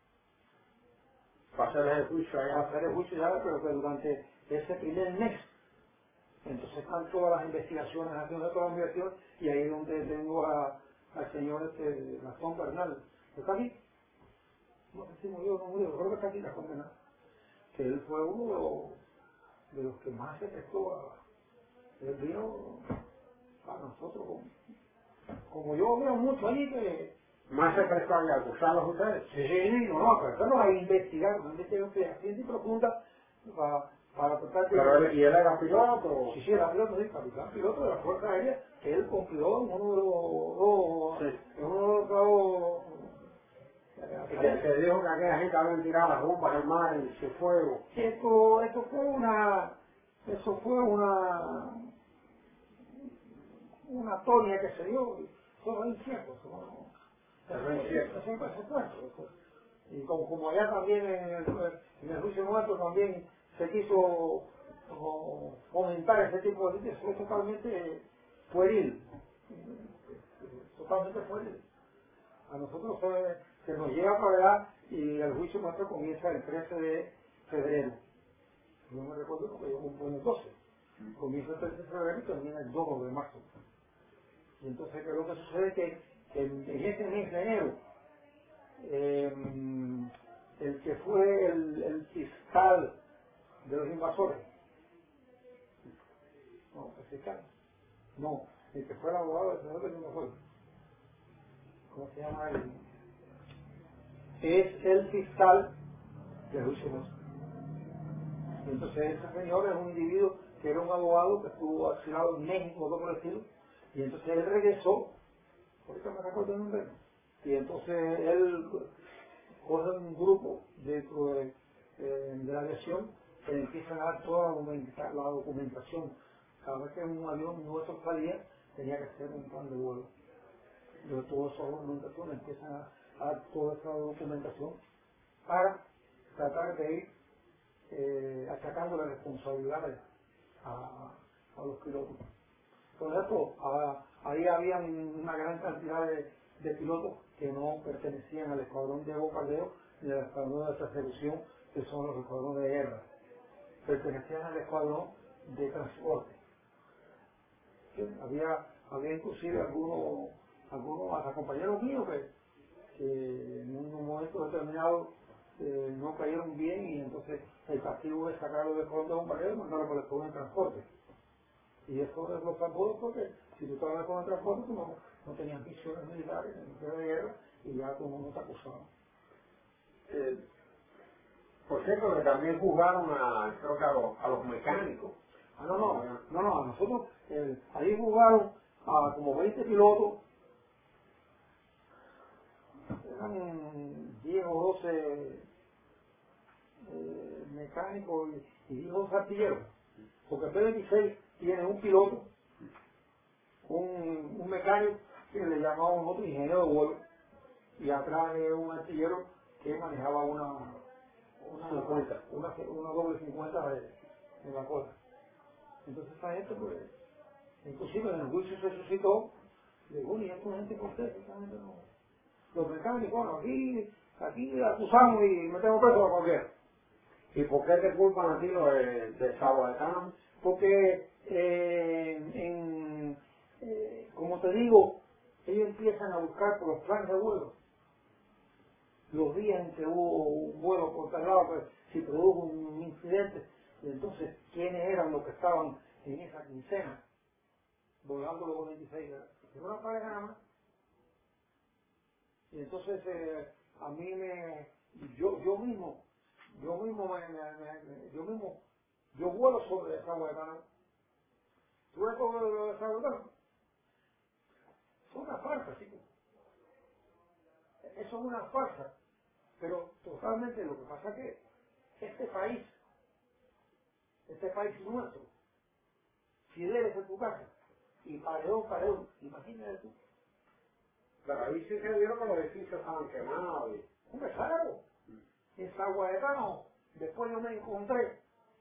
Para hacer el juicio allá. Para hacer el juicio ya, pero que durante ese primer mes, entonces están todas las investigaciones, haciendo todas las investigaciones, y ahí es donde tengo a, al señor este, Gastón Bernal. ¿Está aquí? No sé si murió o no murió, creo que está aquí Gastón Bernal. Que él fue uno de los, de los que más se prestó a... Él vino a nosotros, como, como yo veo mucho allí que... ¿Más se prestó a acusarlos a ustedes? Sí, sí, sí, no, no, pero no a investigar, una investigación y profunda para, para tratar de... Pero él, ¿y él era piloto? Sí, sí, era piloto, sí, capitán piloto de la Fuerza Aérea, que él cumplió en uno de los dos, Sí. en uno de los dos, Que, que dijo que aquella gente habían tirado las bombas al mar y su fuego. esto, esto fue una, eso fue una, una tonia que se dio, eso no es incierto, eso no, Eso no es incierto. eso no es supuesto. Y como, como allá también en el, en el juicio nuestro también se quiso como, fomentar ese tipo de sitios, fue totalmente pueril, totalmente pueril. A nosotros se, se nos llega para allá y el juicio nuestro comienza el trece de febrero. No me recuerdo porque yo cumplo el doce. Comienza el trece de febrero y termina el dos de marzo. Y entonces, ¿qué es lo que sucede? Que, que en, en ese mes de enero, eh, el que fue el, el fiscal de los invasores, no, el fiscal, no, el que fue el abogado del señor de los invasores, ¿cómo se llama él? Es el fiscal de juicio nuestro. Entonces ese señor es un individuo que era un abogado que estuvo exilado en México, todo por el estilo, y entonces él regresó, ahorita me recuerdo el nombre, y entonces él coge un grupo dentro de, eh, de la aviación que le empiezan a dar toda la, documenta- la documentación. Cada vez que un avión nuestro salía, tenía que hacer un plan de vuelo. De toda esa documentación, empiezan a, a dar toda esa documentación para tratar de ir eh, achacando las responsabilidades a, a los pilotos. Por eso, a- ahí había una gran cantidad de, de pilotos que no pertenecían al escuadrón de bombardeo ni al escuadrón de persecución, que son los escuadrones de guerra. Pertenecían al escuadrón de transporte. ¿Sí? Había, había inclusive algunos, algunos hasta compañeros míos que, que en un momento determinado eh, no cayeron bien y entonces el castigo es sacarlo del escuadrón de bombardeo y mandarlo por el escuadrón de transporte. Y eso es lo salvó porque si tú estabas con el transporte, tú no, no tenías misiones militares, misiones de guerra, y ya tú no te acusaban. Eh, por cierto, que también jugaron a, creo que a los, a los mecánicos. Ah, no, no, no, no, a nosotros, eh, ahí jugaron a como veinte pilotos, eran diez o doce eh, mecánicos y, y diez o doce artilleros, porque P veintiséis tiene un piloto, un, un mecánico que le llamaban otro ingeniero de vuelo, y atrás de un artillero que manejaba una una, cincuenta. una, una doble cincuenta de, de la cola. Entonces esa gente, pues, inclusive en el juicio se suscitó, de bueno, ¿y esta gente por qué? Esta gente no. Los mecánicos, bueno, aquí, aquí acusamos y metemos preso a cualquiera. ¿Y por qué te culpan a ti los de, de Sahuatán? Porque, eh, en, eh, como te digo, ellos empiezan a buscar por los planes de vuelo. Los días en que hubo un vuelo por tal lado, pues si produjo un incidente, Y entonces, ¿quiénes eran los que estaban en esa quincena? Volando los veintiséis, era una pareja nada más. Y entonces, eh, a mí me, yo, yo mismo, yo mismo, me, me, me, me- yo mismo, yo vuelo sobre esa huevana. ¿Tú ves sobre esa huevana? Es una farsa, chicos. Eso es una farsa. Pero totalmente lo que pasa es que este país, este país nuestro, Fidel es en tu casa, y paredón, paredón, imagínate tú. Pero ahí sí se vieron que los edificios estaban quemados. Y... Un desagradable. En Zaguayetano, después yo me encontré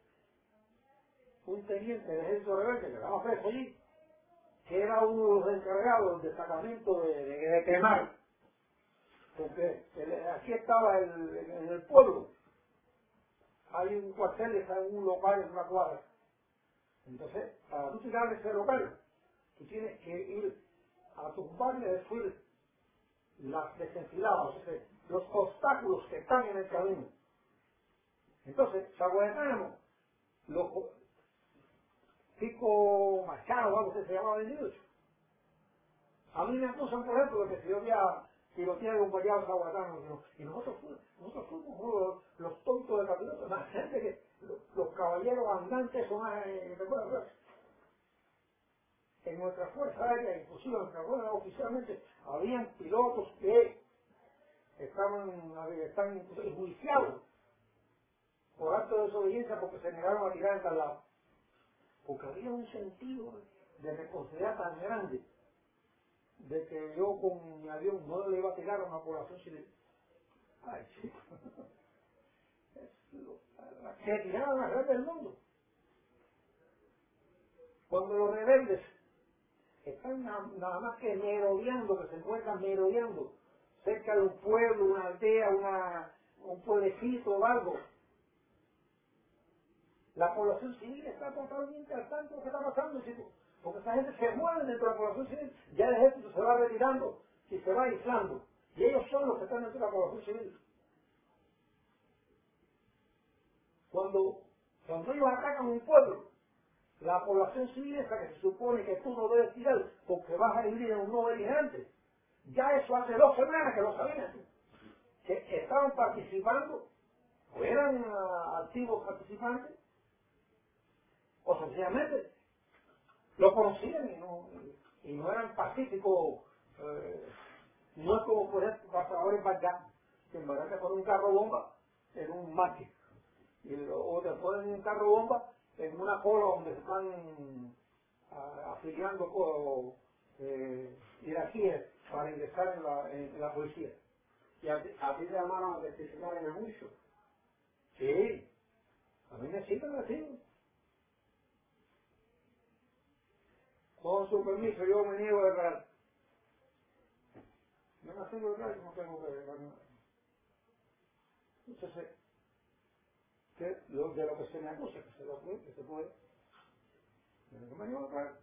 un teniente del ejército rebelde que estaba preso allí, que era uno de los encargados del destacamento de, de, de quemar. Porque el, aquí estaba el, en el pueblo, hay un cuartel, está en un local en una cuadra. Entonces, para tú tirar ese local, tú tienes que ir a tumbar y destruir las desenfiladas, o sea, los obstáculos que están en el camino. Entonces, Zaguayetano, los Pico Machado, algo que se llamaba veintiocho. A mí me acusan, por ejemplo, de que si yo había tiroteado un variado Zaguayetano, ¿no? Y nosotros fuimos, nosotros fuimos los, los tontos de patriotas, más gente que los, los caballeros andantes son más, eh, ¿te acuerdas? En nuestra Fuerza Aérea, inclusive en nuestra Fuerza oficialmente, habían pilotos que estaban, están enjuiciados por acto de desobediencia porque se negaron a tirar en tal lado. Porque había un sentido de responsabilidad tan grande de que yo con mi avión no le iba a tirar a una población civil. Ay, chico. Es lo, la que tiraban las redes del mundo. Cuando los rebeldes están na, nada más que merodeando, que se encuentran merodeando cerca de un pueblo, una aldea, una, un pueblecito o algo, la población civil está totalmente al tanto de lo que está pasando, chicos. Porque esa gente se mueve dentro de la población civil, ya el ejército se va retirando y se va aislando. Y ellos son los que están dentro de la población civil. Cuando, cuando ellos atacan un pueblo, la población civil esa que se supone que tú no debes tirar porque vas a vivir en un no beligerante, ya eso hace dos semanas que lo sabían, que estaban participando, o eran uh, activos participantes, o sencillamente lo conocían y no, y, y no eran pacíficos. Eh, no es como por ejemplo pasa ahora en Bagdad, que en Bagdad te ponen un carro bomba en un market, y lo, o te ponen un carro bomba en una cola donde se están a, afiliando con eh, iraquíes para ingresar en la, en, en la policía. ¿Y a ti, a ti te llamaron a testificar en el juicio? Sí, a mí me citan así. Con su permiso, yo me niego a declarar. No me hacen declarar, no tengo que declarar nada. Entonces, que lo, de lo que se me acusa, que se lo puede, que se puede, yo me niego a declarar.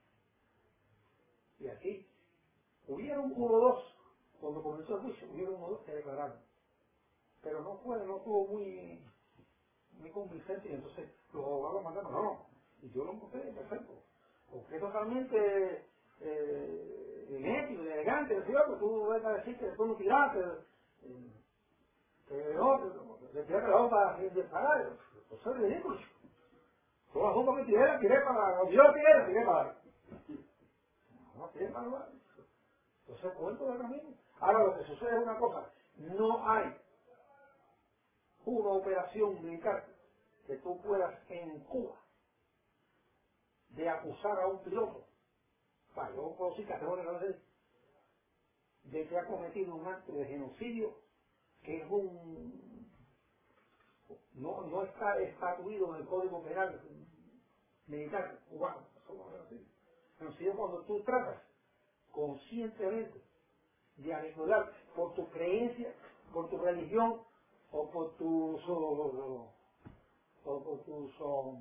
Y aquí, hubieron uno o dos, cuando comenzó el juicio, hubieron uno o dos que declararon. Pero no fue, no estuvo muy, muy convincente, y entonces los abogados mandaron, no, y yo lo encontré perfecto. Porque es totalmente eh, inédito, elegante, ¿cierto? Tú ves a decir que tú no tiraste, eh, que no, que tiraste la bomba sin disparar. Eso es ridículo. Todas las bombas que tiré, las tiré para, yo la tiré, la tiré para. No, tiré para nada. Entonces cuento de camino. Ahora lo que sucede es una cosa, no hay una operación militar que tú puedas en Cuba de acusar a un piloto, para yo puedo decir categóricamente, de que ha cometido un acto de genocidio que es un no, no está estatuido en el Código Penal militar cubano. Eso no es así. Genocidio es cuando tú tratas conscientemente de aniquilar por tu creencia, por tu religión o por tus o, o por tus o,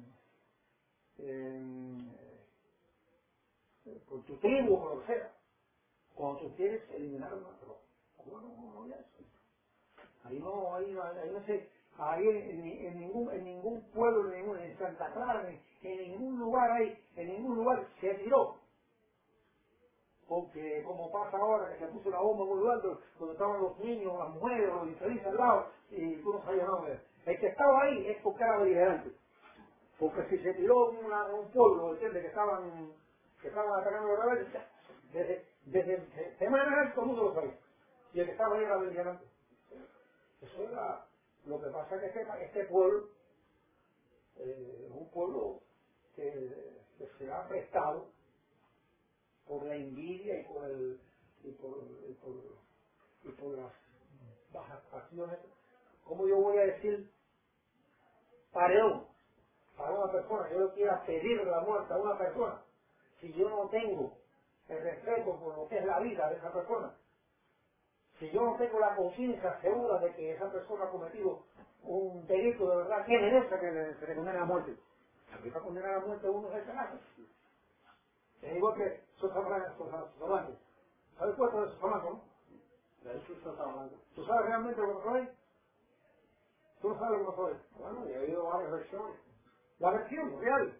eh, por tu tribu o por lo que sea. Cuando tú quieres eliminar una droga. Bueno, no, no, ya eso. Ahí no, ahí, ahí no sé, ahí en, en, en ningún en ningún pueblo, en, ningún, en Santa Clara, en, en ningún lugar ahí, en ningún lugar se tiró. Porque como pasa ahora que se puso la bomba en un lugar donde estaban los niños, las mujeres, los infelices al lado, y tú no sabías nada. El que estaba ahí es porque era beligerante. Porque si se tiró en una, un pueblo, ¿entiendes? Que estaban, que estaban atacando a los rebeldes, desde, desde semanas todo el mundo lo sabía. Y el que estaba ahí era beligerante. Eso era lo que pasa, que este, este pueblo eh, es un pueblo que, que se ha prestado por la envidia y por el y por, y por, y por las bajas pasiones. ¿Cómo yo voy a decir paredón para una persona? Yo le quiero pedir la muerte a una persona si yo no tengo el respeto por lo que es la vida de esa persona, si yo no tengo la conciencia segura de que esa persona ha cometido un delito de verdad, ¿qué merece que le, se le condene a muerte? Si para condenar a muerte uno es el canaco. Es igual que Sosa Blanco, Sosa Blanco. ¿Sabes cuánto de Sosa Blanco, no? De Sosa Blanco. ¿Tú sabes realmente lo que pasó ahí? ¿Tú no sabes lo que pasó ahí? Bueno, he oído varias versiones. La versión real.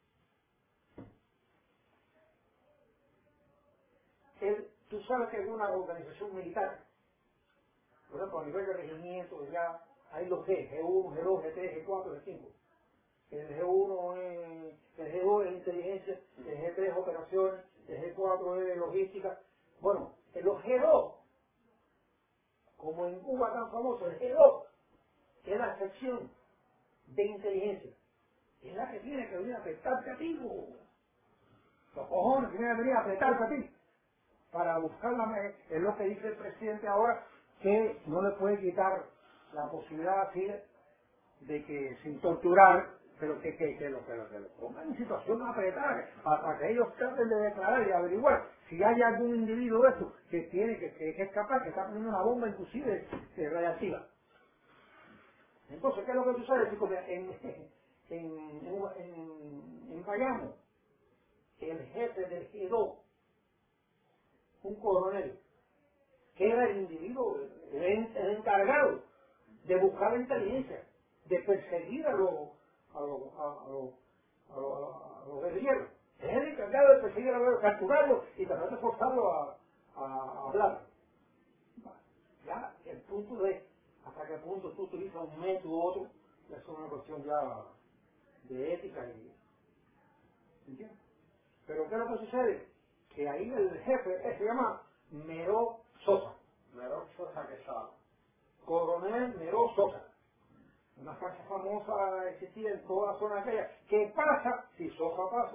El, tú sabes que es una organización militar. Por ejemplo, a nivel de regimiento, ya hay los G, G uno, G dos, G tres, G cuatro, G cinco. El G uno es, el G dos es inteligencia, el G tres operaciones, el G cuatro es logística. Bueno, en los G dos, como en Cuba tan famoso, el G dos es la sección de inteligencia. Es la que tiene que venir a apretarte a ti, bo. Los cojones tienen que venir a apretarte a ti para buscar la me- es lo que dice el presidente ahora, que no le puede quitar la posibilidad así de que sin torturar, pero que, que, que lo que lo, que lo pongan en situación apretada para, para que ellos traten de declarar y averiguar si hay algún individuo de eso que tiene que, que, que es capaz, que está poniendo una bomba inclusive eh, radiactiva. Entonces, ¿qué es lo que tú sabes, chicos? En, en, en, en, en Bayamo, el jefe del G dos, un coronel, que era el individuo, el, el encargado de buscar la inteligencia, de perseguir a los a los a los a los, a los guerrilleros. Es el encargado de perseguir a los capturarlos y tratar de forzarlos a, a hablar. Ya el punto de hasta qué punto tú utilizas un método u otro, eso es una cuestión ya de ética y ¿entiendes? Pero ¿qué es lo que sucede? Que ahí el jefe eh, se llama Mero Sosa. Mero Sosa Quesada. Coronel Mero Sosa. Una casa famosa existía en toda la zona aquella. ¿Qué pasa si Sosa pasa?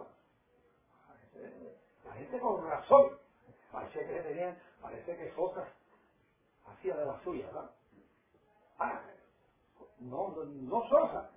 La gente con razón. Parece que tenían, parece que Sosa hacía de la suya, ¿verdad? Ah, no, no, no Sosa.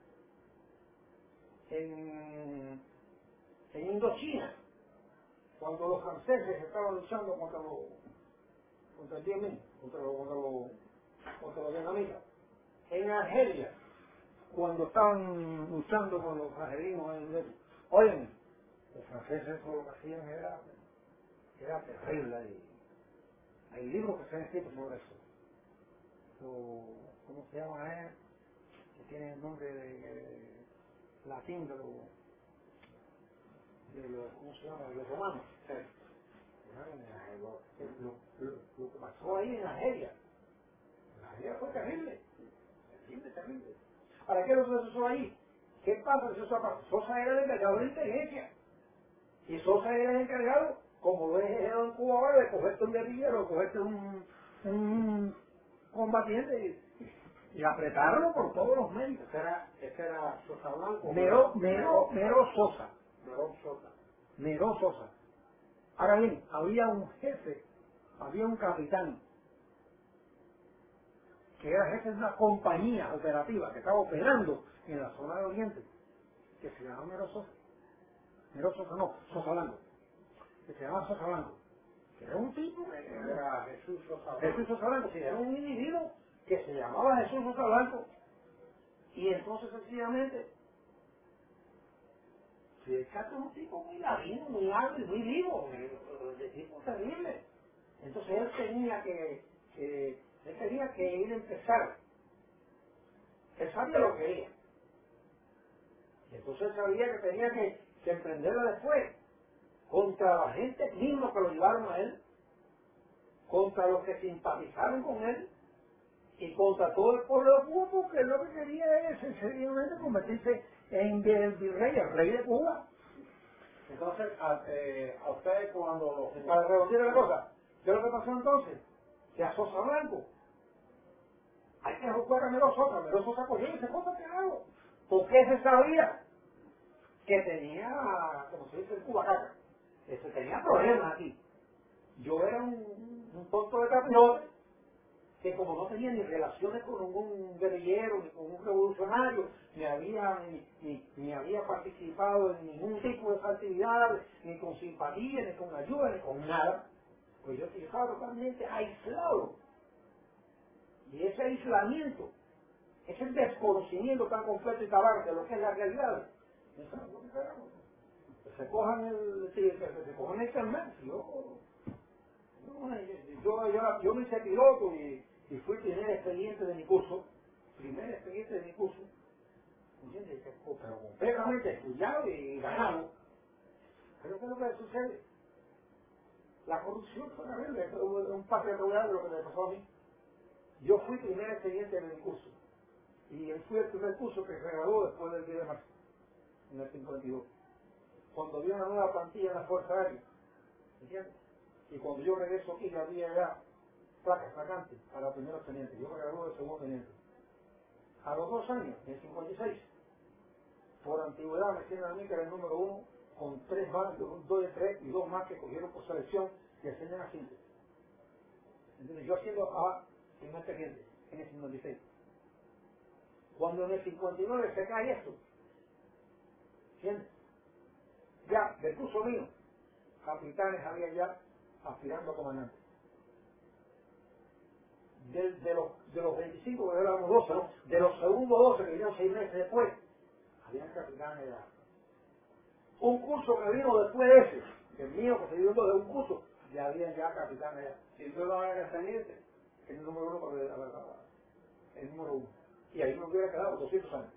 En, en Indochina, cuando los franceses estaban luchando contra los contra el Yemen, contra los contra los contra los vietnamitas. En Argelia, cuando estaban luchando con los argelinos, oigan, los franceses lo que hacían era, era terrible. Y hay libros que se han escrito sobre eso. So, ¿cómo se llama? Eh? Que tiene el nombre de, de latín de los, de los, ¿cómo se llama? De los romanos. Sí. Lo, lo, lo, lo que pasó ahí en Argelia. En Argelia fue terrible. Terrible, terrible. ¿Para qué lo sucedió ahí? ¿Qué pasa si Sosa pasa? Sosa era el encargado de inteligencia. Y Sosa era el encargado, como lo es en Cuba ahora, de cogerte un guerrillero, cogerte un, un combatiente y, y apretarlo por todos los medios. Ese era, ese era Sosa Blanco. Mero, Mero, Mero Sosa. Mero Sosa. Mero Sosa. Ahora bien, había un jefe, había un capitán, que era jefe de una compañía operativa que estaba operando en la zona de Oriente, que se llamaba Mero Sosa. Mero Sosa no, Sosa Blanco. Que se llamaba Sosa Blanco. Que era un tipo que Era Jesús Sosa Blanco. Jesús Sosa Blanco, sí, era un individuo que se llamaba Jesús Sosa Blanco. Y entonces sencillamente, si el Cato es un tipo muy ladino, muy hábil, muy vivo, de tipo terrible. Entonces él tenía que, que él tenía que ir a empezar Él sabía lo que quería. Y entonces él sabía que tenía que, que emprenderlo después, contra la gente misma que lo llevaron a él, contra los que simpatizaron con él, y contra todo el pueblo de Cuba, porque él lo que quería es sencillamente convertirse en el virrey, el rey de Cuba. Entonces, a, eh, a ustedes cuando... Para redondear la cosa, ¿qué es lo que pasó entonces? Que a Sosa Blanco hay que juzgar a Melo Sosa. Melo Sosa cogió y se fue para qué hago. Porque se sabía que tenía, como se dice, el cubacaca, que se tenía problemas aquí. Yo era un, un tonto de capirote que como no tenía ni relaciones con ningún guerrillero, ni con un revolucionario, ni había, ni, ni, ni había participado en ningún tipo de actividades, ni con simpatía, ni con ayuda, ni con nada, pues yo estaba totalmente aislado. Y ese aislamiento, ese desconocimiento tan completo y tabaco de lo que es la realidad, eso es lo que queremos. Se cojan el, se, se, se cojan el carnet. Yo, yo, yo, yo, yo me hice piloto y, y fui el primer expediente de mi curso, primer expediente de mi curso, ¿entiendes? Pero completamente estudiado y ganado. Pero ¿qué es lo que sucede? La corrupción fue terrible, es un parte regular de lo que me pasó a mí. Yo fui el primer expediente de mi curso y fui el primer curso que se graduó después del diez de marzo, en el cincuenta y dos. Cuando vi una nueva plantilla en la Fuerza Aérea, ¿entiendes? Y cuando yo regreso aquí ya había ya placas vacantes para primeros tenientes. Yo me gradué de segundo teniente. A los dos años, en el cincuenta y seis, por antigüedad me tienen a mí que era el número uno, con tres más, dos de tres y dos más que cogieron por selección y ascienden a cinco. Entonces yo haciendo a primer teniente en el cincuenta y seis. Cuando en el cincuenta y nueve se cae esto, ¿entiendes? Ya, del curso mío, capitanes había ya aspirando a comandante. De, de, los, de los veinticinco, que éramos doce, ¿no? De los segundos doce, que vinieron seis meses después, habían capitanes ya. Un curso que vino después de ese, el mío, que se dio de un curso, ya habían ya capitanes ya. Si tú no eres teniente, El número uno, para ver, a ver, a ver, el número uno. Y ahí me hubiera quedado doscientos años.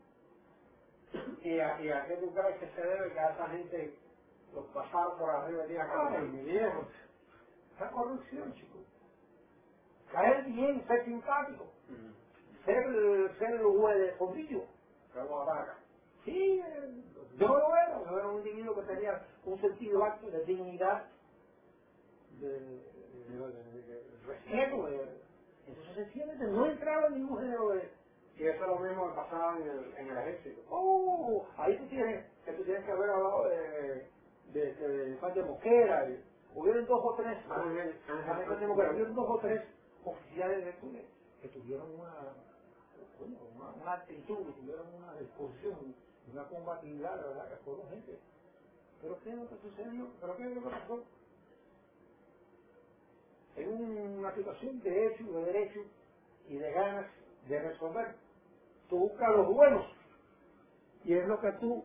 ¿y a, y a qué tú crees que se debe que a esa gente los pasaron por arriba y digan, Ay, mi viejo, esa corrupción, chicos. Caer bien, ser simpático, ser, ser el juez de fondillo. vamos a acá? Sí, eh, yo no lo era, yo era un individuo que tenía un sentido acto de dignidad, de, de, de, de, de respeto. De, entonces sencillamente no entraba en ningún género de... Y eso es lo mismo que pasaba en el, en el ejército. Oh, ahí tú tienes, que tú tienes que haber hablado de, de, de, de Sánchez Mosquera, de, hubieron dos o tres, Ángel, Sánchez Ángel, Mosquera, hubieron dos o tres oficiales de estos que, que tuvieron una, coño, una, una actitud, que tuvieron una disposición, una combatividad, la verdad, que fueron gente. Pero ¿qué es lo que sucedió? ¿Pero qué es lo que pasó? En una situación de hecho, de derecho y de ganas de resolver, tú buscas a los buenos y es lo que tú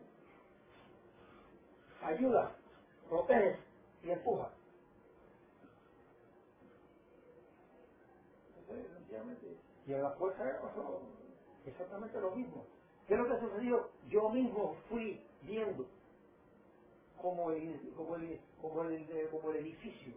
ayudas, proteges y empujas. Entonces, sencillamente, y en la fuerza aérea pasó exactamente lo mismo. ¿Qué es lo que sucedió? Yo mismo fui viendo como el, como el, como el, como el edificio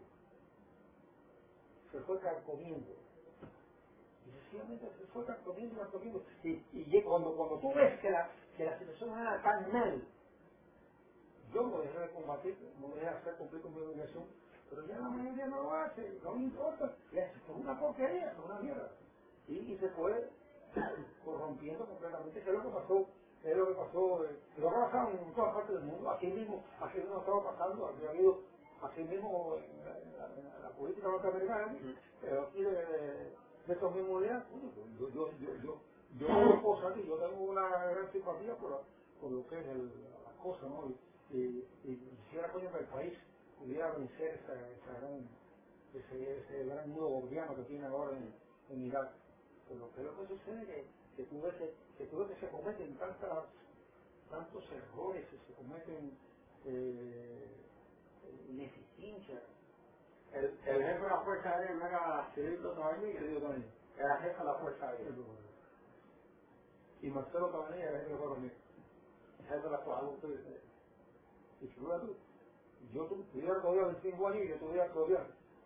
se fue carcomiendo. Y sencillamente se fue carcomiendo, carcomiendo. Y, y cuando, cuando tú ves que la, que la situación era tan mal, yo no dejé de combatir, no dejé de hacer cumplir con mi obligación, pero ya la mayoría no lo hace, no me importa, es una porquería, es una mierda. Y, y se fue corrompiendo completamente, que es lo que pasó, es lo que pasó, eh, lo que ha pasado en todas partes del mundo, aquí mismo, aquí mismo estaba pasando, aquí ha habido, aquí mismo en la, en la, en la política norteamericana, pero aquí de, de, de estos mismos días, yo, yo, yo, yo, yo tengo cosas aquí, yo tengo una gran simpatía por, la, por lo que es el, la cosa, ¿no? Y, y, y quisiera, coño, que el país pudiera vencer esa, esa gran, ese, ese gran nudo gordiano que tiene ahora en, en Irak. Pero ¿qué es lo que sucede? Que, que tú ves que, que, tú ves que se cometen tantas, tantos errores, que se cometen eh, ineficiencias. El, el jefe de la Fuerza Aérea no era Cirilo todavía, ¿Qué digo también? era jefe de la Fuerza Aérea. y Marcelo Cabanilla, que es el que fue conmigo. Esa es la cosa, ustedes. Y figura tú, yo tuviera todavía veinticinco años y yo tuviera todavía,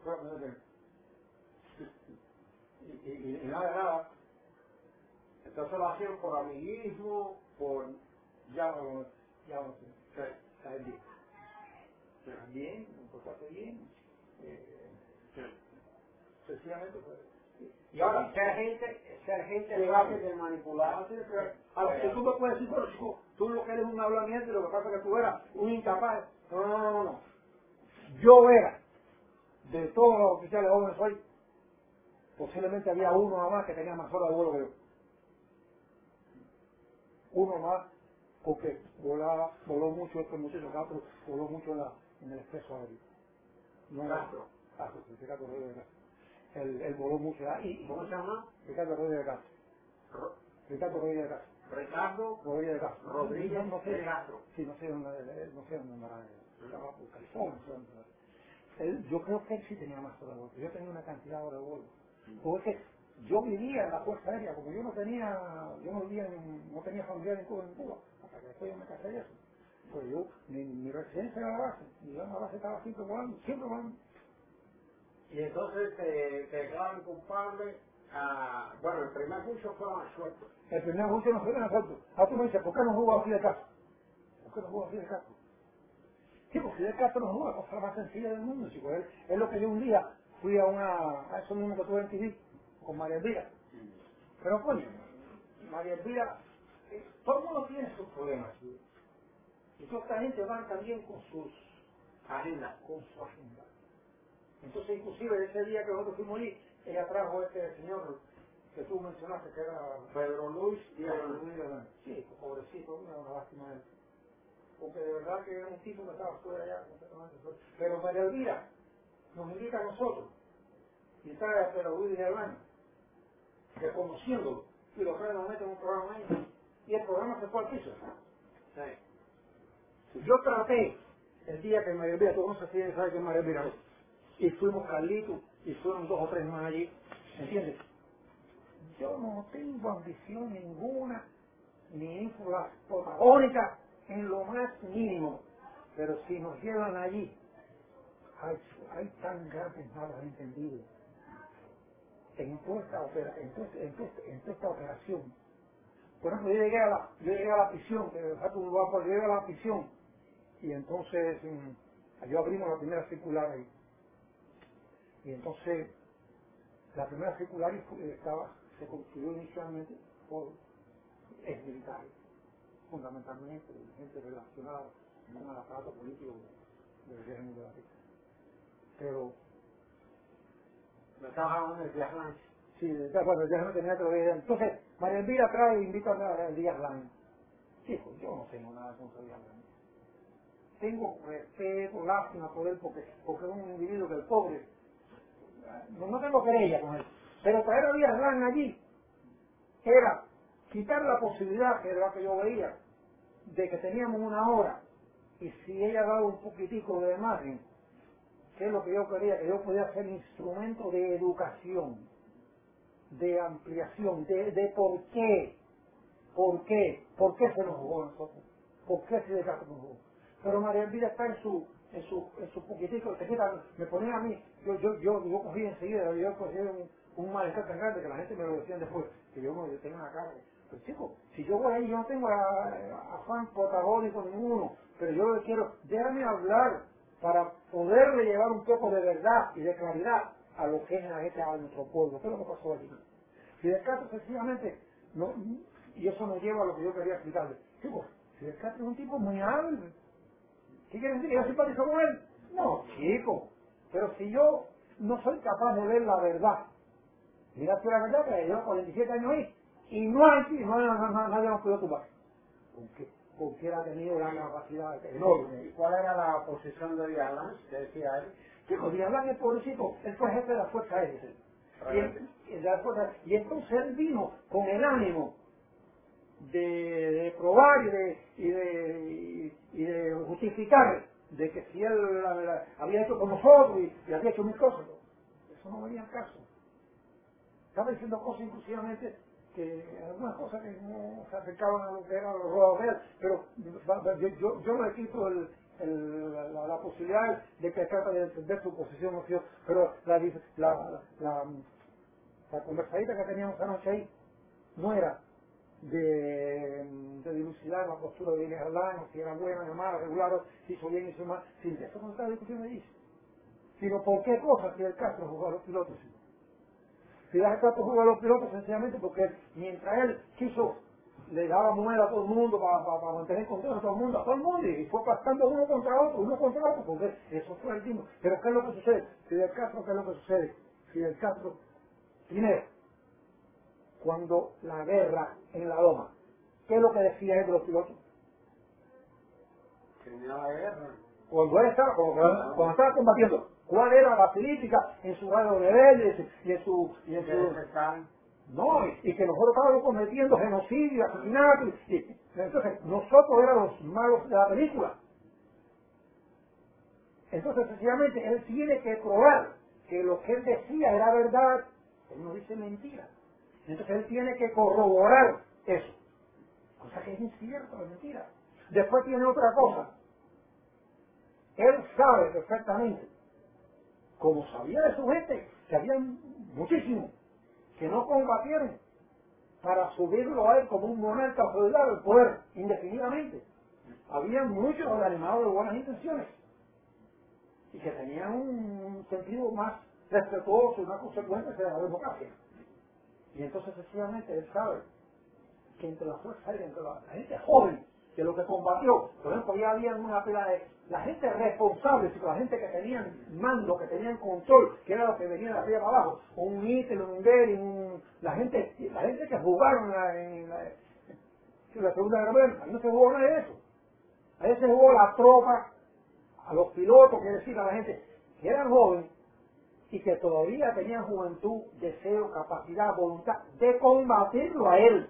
y, y, y, y nada, nada. Entonces lo hacían por amiguismo, por... Ya no, ya no sé. Sí. Está bien. Está bien, un portaste bien. Eh, Sí. sencillamente, pues. Y ahora, ser gente, ser gente fácil de manipular. Ahora, si tú me puedes decir, pero chico, tú lo que eres un hablamiento y lo que pasa es que tú eras un incapaz. No, no, no, no, no. Yo era, de todos los oficiales jóvenes hoy, posiblemente había uno nada más que tenía más horas de vuelo que yo. Uno más, porque volaba, voló mucho este muchacho Castro, voló mucho en, la, en el expreso aéreo. No era Castro. Castro, Ricardo Rodríguez de Castro. Él, él voló mucho. Y, ¿Cómo se llama? Ricardo Rodríguez de Castro. Ro- Ricardo Rodríguez de Castro. Ricardo Rodríguez de Castro. Rodríguez No sé, de Castro. sí, no sé dónde, no sé dónde andará, estaba por California, no sé dónde andará. Él, yo creo que él sí tenía más horas de vuelo. Yo tenía una cantidad de horas de vuelo. Porque yo vivía en la Fuerza Aérea, como yo no tenía, yo no vivía en, no tenía familiar en Cuba, en Cuba, hasta que después yo me casé y eso. Pues yo, mi, mi residencia era la base, y yo en la base estaba siempre volando, siempre volando. Y entonces te, te declaran culpable. A, bueno, el primer juicio fue más suelto. El primer juicio no fue en asalto. Ahora tú me dices, ¿por qué no jugó así de Castro? ¿Por qué no jugó así de Castro? Sí, porque Fidel Castro no jugó la cosa más sencilla del mundo, chico. Él, es lo que yo un día fui a una, a eso mismo que tuve en T V, con María Elvira. Pero coño, María Elvira, eh, todo el mundo tiene sus problemas, ¿sí? Y toda esta gente van también con sus Agenda. con su agenda. Entonces, inclusive ese día que nosotros fuimos allí, ella trajo a este señor que tú mencionaste, que era Pedro Luis Díaz. Pedro Luis Díaz. Sí, pobrecito, una, una lástima de él. Porque de verdad que era un tipo que estaba fuera ya, completamente fuera. Pero María Elvira nos invita a nosotros, y trae a Pedro Luis Díaz, reconociéndolo, y lo trae nos mete en un programa ahí, y el programa se fue al piso. Sí. Yo traté el día que María Elvira, tú no sé si ella sabe que es María Elvira, y fuimos Carlitos, y fueron dos o tres más allí, ¿entiendes? Yo no tengo ambición ninguna, ni ínfula protagónica en lo más mínimo, pero si nos llevan allí, hay, hay tan grandes malos entendidos en toda esta, opera, en toda, en toda, en toda esta operación. Por ejemplo, yo llegué a la, yo llegué a la prisión, que de facto un lugar por llegué a la prisión, y entonces mm, yo abrimos la primera circular ahí. Y entonces la primera circular estaba, se construyó inicialmente por ex militares, fundamentalmente gente relacionada con el aparato político del régimen de la dictadura. Pero, Me estás hablando de Díaz Lange. sí, ya, bueno, ya no tenía que lo ver. Entonces, María Elvira trae e invita a Díaz Lange. Hijo, yo no tengo nada contra Díaz Lange. Tengo respeto, lástima por él, porque, porque es un individuo que el pobre, no, no tengo querella con él. Pero traer a Díaz Lange allí era quitar la posibilidad, que era la que yo veía, de que teníamos una hora, y si ella daba un poquitico de margen, que es lo que yo quería, que yo podía ser instrumento de educación, de ampliación, de, de por qué, por qué, por qué se nos jugó a nosotros, por qué se nos jugó. Pero María Elvira está en su, en su, en su poquitico, que mira, me ponía a mí, yo, yo, yo, yo cogí enseguida, yo cogí un, un malestar tan grande que la gente me lo decía después, que yo no, yo tenía una cara. Pues chico, si yo voy ahí, yo no tengo a- a- afán protagónico ninguno, pero yo lo que quiero, déjame hablar para poderle llevar un poco de verdad y de claridad a lo que es la gente, a nuestro pueblo. ¿Qué es lo que pasó allí? Fidel Castro sencillamente, no, y eso nos lleva a lo que yo quería explicarle. Chico, Fidel Castro es un tipo muy hábil. ¿Qué quiere decir? ¿Que yo simpatizo con él? No, chico. Pero si yo no soy capaz de ver la verdad, mira tú la verdad que llevo cuarenta y siete años ahí, y no hay, no, no, no, no, nadie nos puede ocupar. Porque, porque él ha tenido una capacidad enorme. ¿Y cuál era la posición de Díaz Lange? ¿Qué decía él? Chico, Díaz Lange es pobrecito, él fue jefe de la Fuerza Aérea. Y, en- y de la Fuerza- y entonces él vino con el ánimo de, de probar y de, y, de, y, y de justificar de que si él la- la- había hecho con nosotros y, y había hecho mil cosas. Eso no venía al caso. Estaba diciendo cosas inclusivamente que algunas cosas que no se acercaban a lo que eran los robados reales, pero yo, yo, yo no le quito el, el, la, la posibilidad de que trata de entender su posición, ¿no? Pero la, la, la, la conversadita que teníamos anoche ahí no era de, de dilucidar la postura de Inés Aldana, si era buena o mala, regular, si hizo bien, hizo mal, sin eso no está la discusión me dice, sino por qué cosas Fidel Castro jugó a los pilotos. Fidel Castro jugó a los pilotos sencillamente porque mientras él quiso, le daba moneda a todo el mundo para, para, para mantener control a todo el mundo, a todo el mundo, y fue pasando uno contra otro, uno contra otro, porque eso fue el tiempo. Pero ¿qué es lo que sucede? Fidel Castro, ¿qué es lo que sucede? Fidel Castro, primero, cuando la guerra en la Loma, ¿qué es lo que decía él de los pilotos? Tenía la guerra. Cuando él estaba, cuando, cuando estaba combatiendo, ¿cuál era la política en su radio rebelde y en su... Y en su no, y, y que nosotros estábamos cometiendo genocidio, asesinato, y, y entonces nosotros éramos los malos de la película. Entonces, sencillamente, él tiene que probar que lo que él decía era verdad, él no dice mentira. Entonces él tiene que corroborar eso, cosa que es incierto, es mentira. Después tiene otra cosa, él sabe perfectamente, como sabía de su gente, que había muchísimos que no combatieron para subirlo a él como un monarca feudal al poder indefinidamente. Había muchos animados de buenas intenciones y que tenían un sentido más respetuoso y más consecuente de la democracia. Y entonces sencillamente él sabe que entre la fuerza aérea, entre la, la gente joven, que lo que combatió, por ejemplo, ya había una pila de la gente responsable, la gente que tenían mando, que tenían control, que era lo que venía de arriba para abajo, un Mitel, un Bering, un, la gente, la gente que jugaron en la, en la, en la Segunda Guerra Mundial, ahí no se jugó nada de eso. Ahí se jugó la tropa, a los pilotos, que decir, a la gente que eran jóvenes y que todavía tenían juventud, deseo, capacidad, voluntad de combatirlo a él.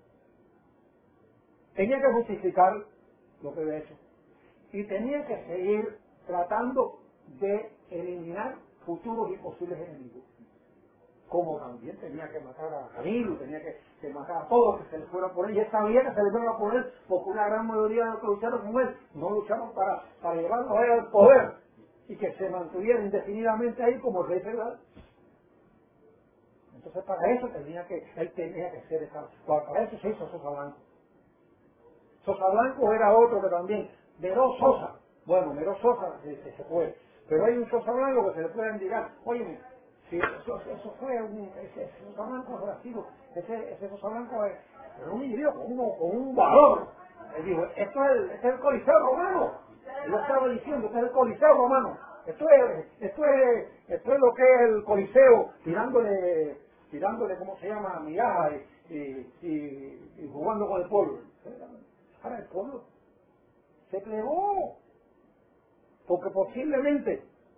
Tenía que justificar lo que había hecho y tenía que seguir tratando de eliminar futuros y posibles enemigos, como también tenía que matar a Camilo, tenía que, que matar a todos que se le fueran por él, y él sabía que se le fueran a poner porque una gran mayoría de los que lucharon con él no lucharon para, para llevarlo a él al poder y que se mantuviera indefinidamente ahí como rey federal. Entonces para eso tenía que, él tenía que ser esa, para eso se hizo Sosa Blanco. Sosa Blanco era otro que también, Neró Sosa, bueno, Neró Sosa se, se, se puede, pero hay un Sosa Blanco que se le puede indicar, oye, si eso, eso fue un, ese, ese Sosa Blanco habrá sido, ese, ese Sosa Blanco es, era un individuo con, uno, con un valor. Él dijo, esto es el, este es el Coliseo Romano, él lo estaba diciendo, este es el Coliseo Romano, esto es, esto es, esto es lo que es el Coliseo, tirándole, tirándole, ¿cómo se llama?, migajas y, y, y, y jugando con el pueblo. Ahora el pueblo se plegó, porque posiblemente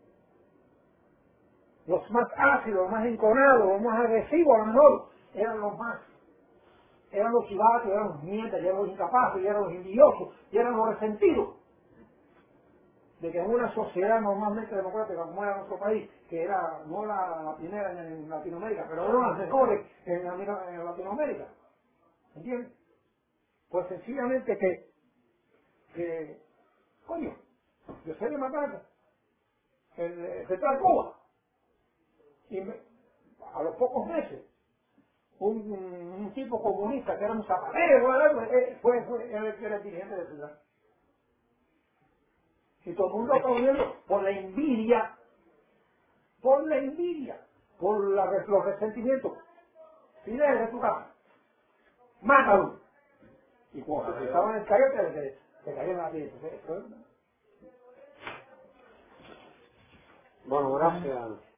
los más ácidos, los más enconados, los más agresivos a lo mejor eran los más, eran los chivatos, eran los nietas, eran los incapaces, eran los envidiosos, eran los resentidos de que en una sociedad normalmente democrática como era nuestro país, que era no la, la primera en, en Latinoamérica, pero era una de las mejores en, en Latinoamérica, ¿entiendes? Pues sencillamente que, que coño, yo soy de Matanza, el, el Central Cuba, y me, a los pocos meses, un, un, un tipo comunista que era un zapatero, fue, fue, fue era, el, era el dirigente de la ciudad. Y todo el mundo aplaudiendo por la envidia, por la envidia, por la, los resentimientos. Fidel de tu casa, mátalo. Y cuando estaban en el calle, te, te cayeron a ti. Bueno, gracias.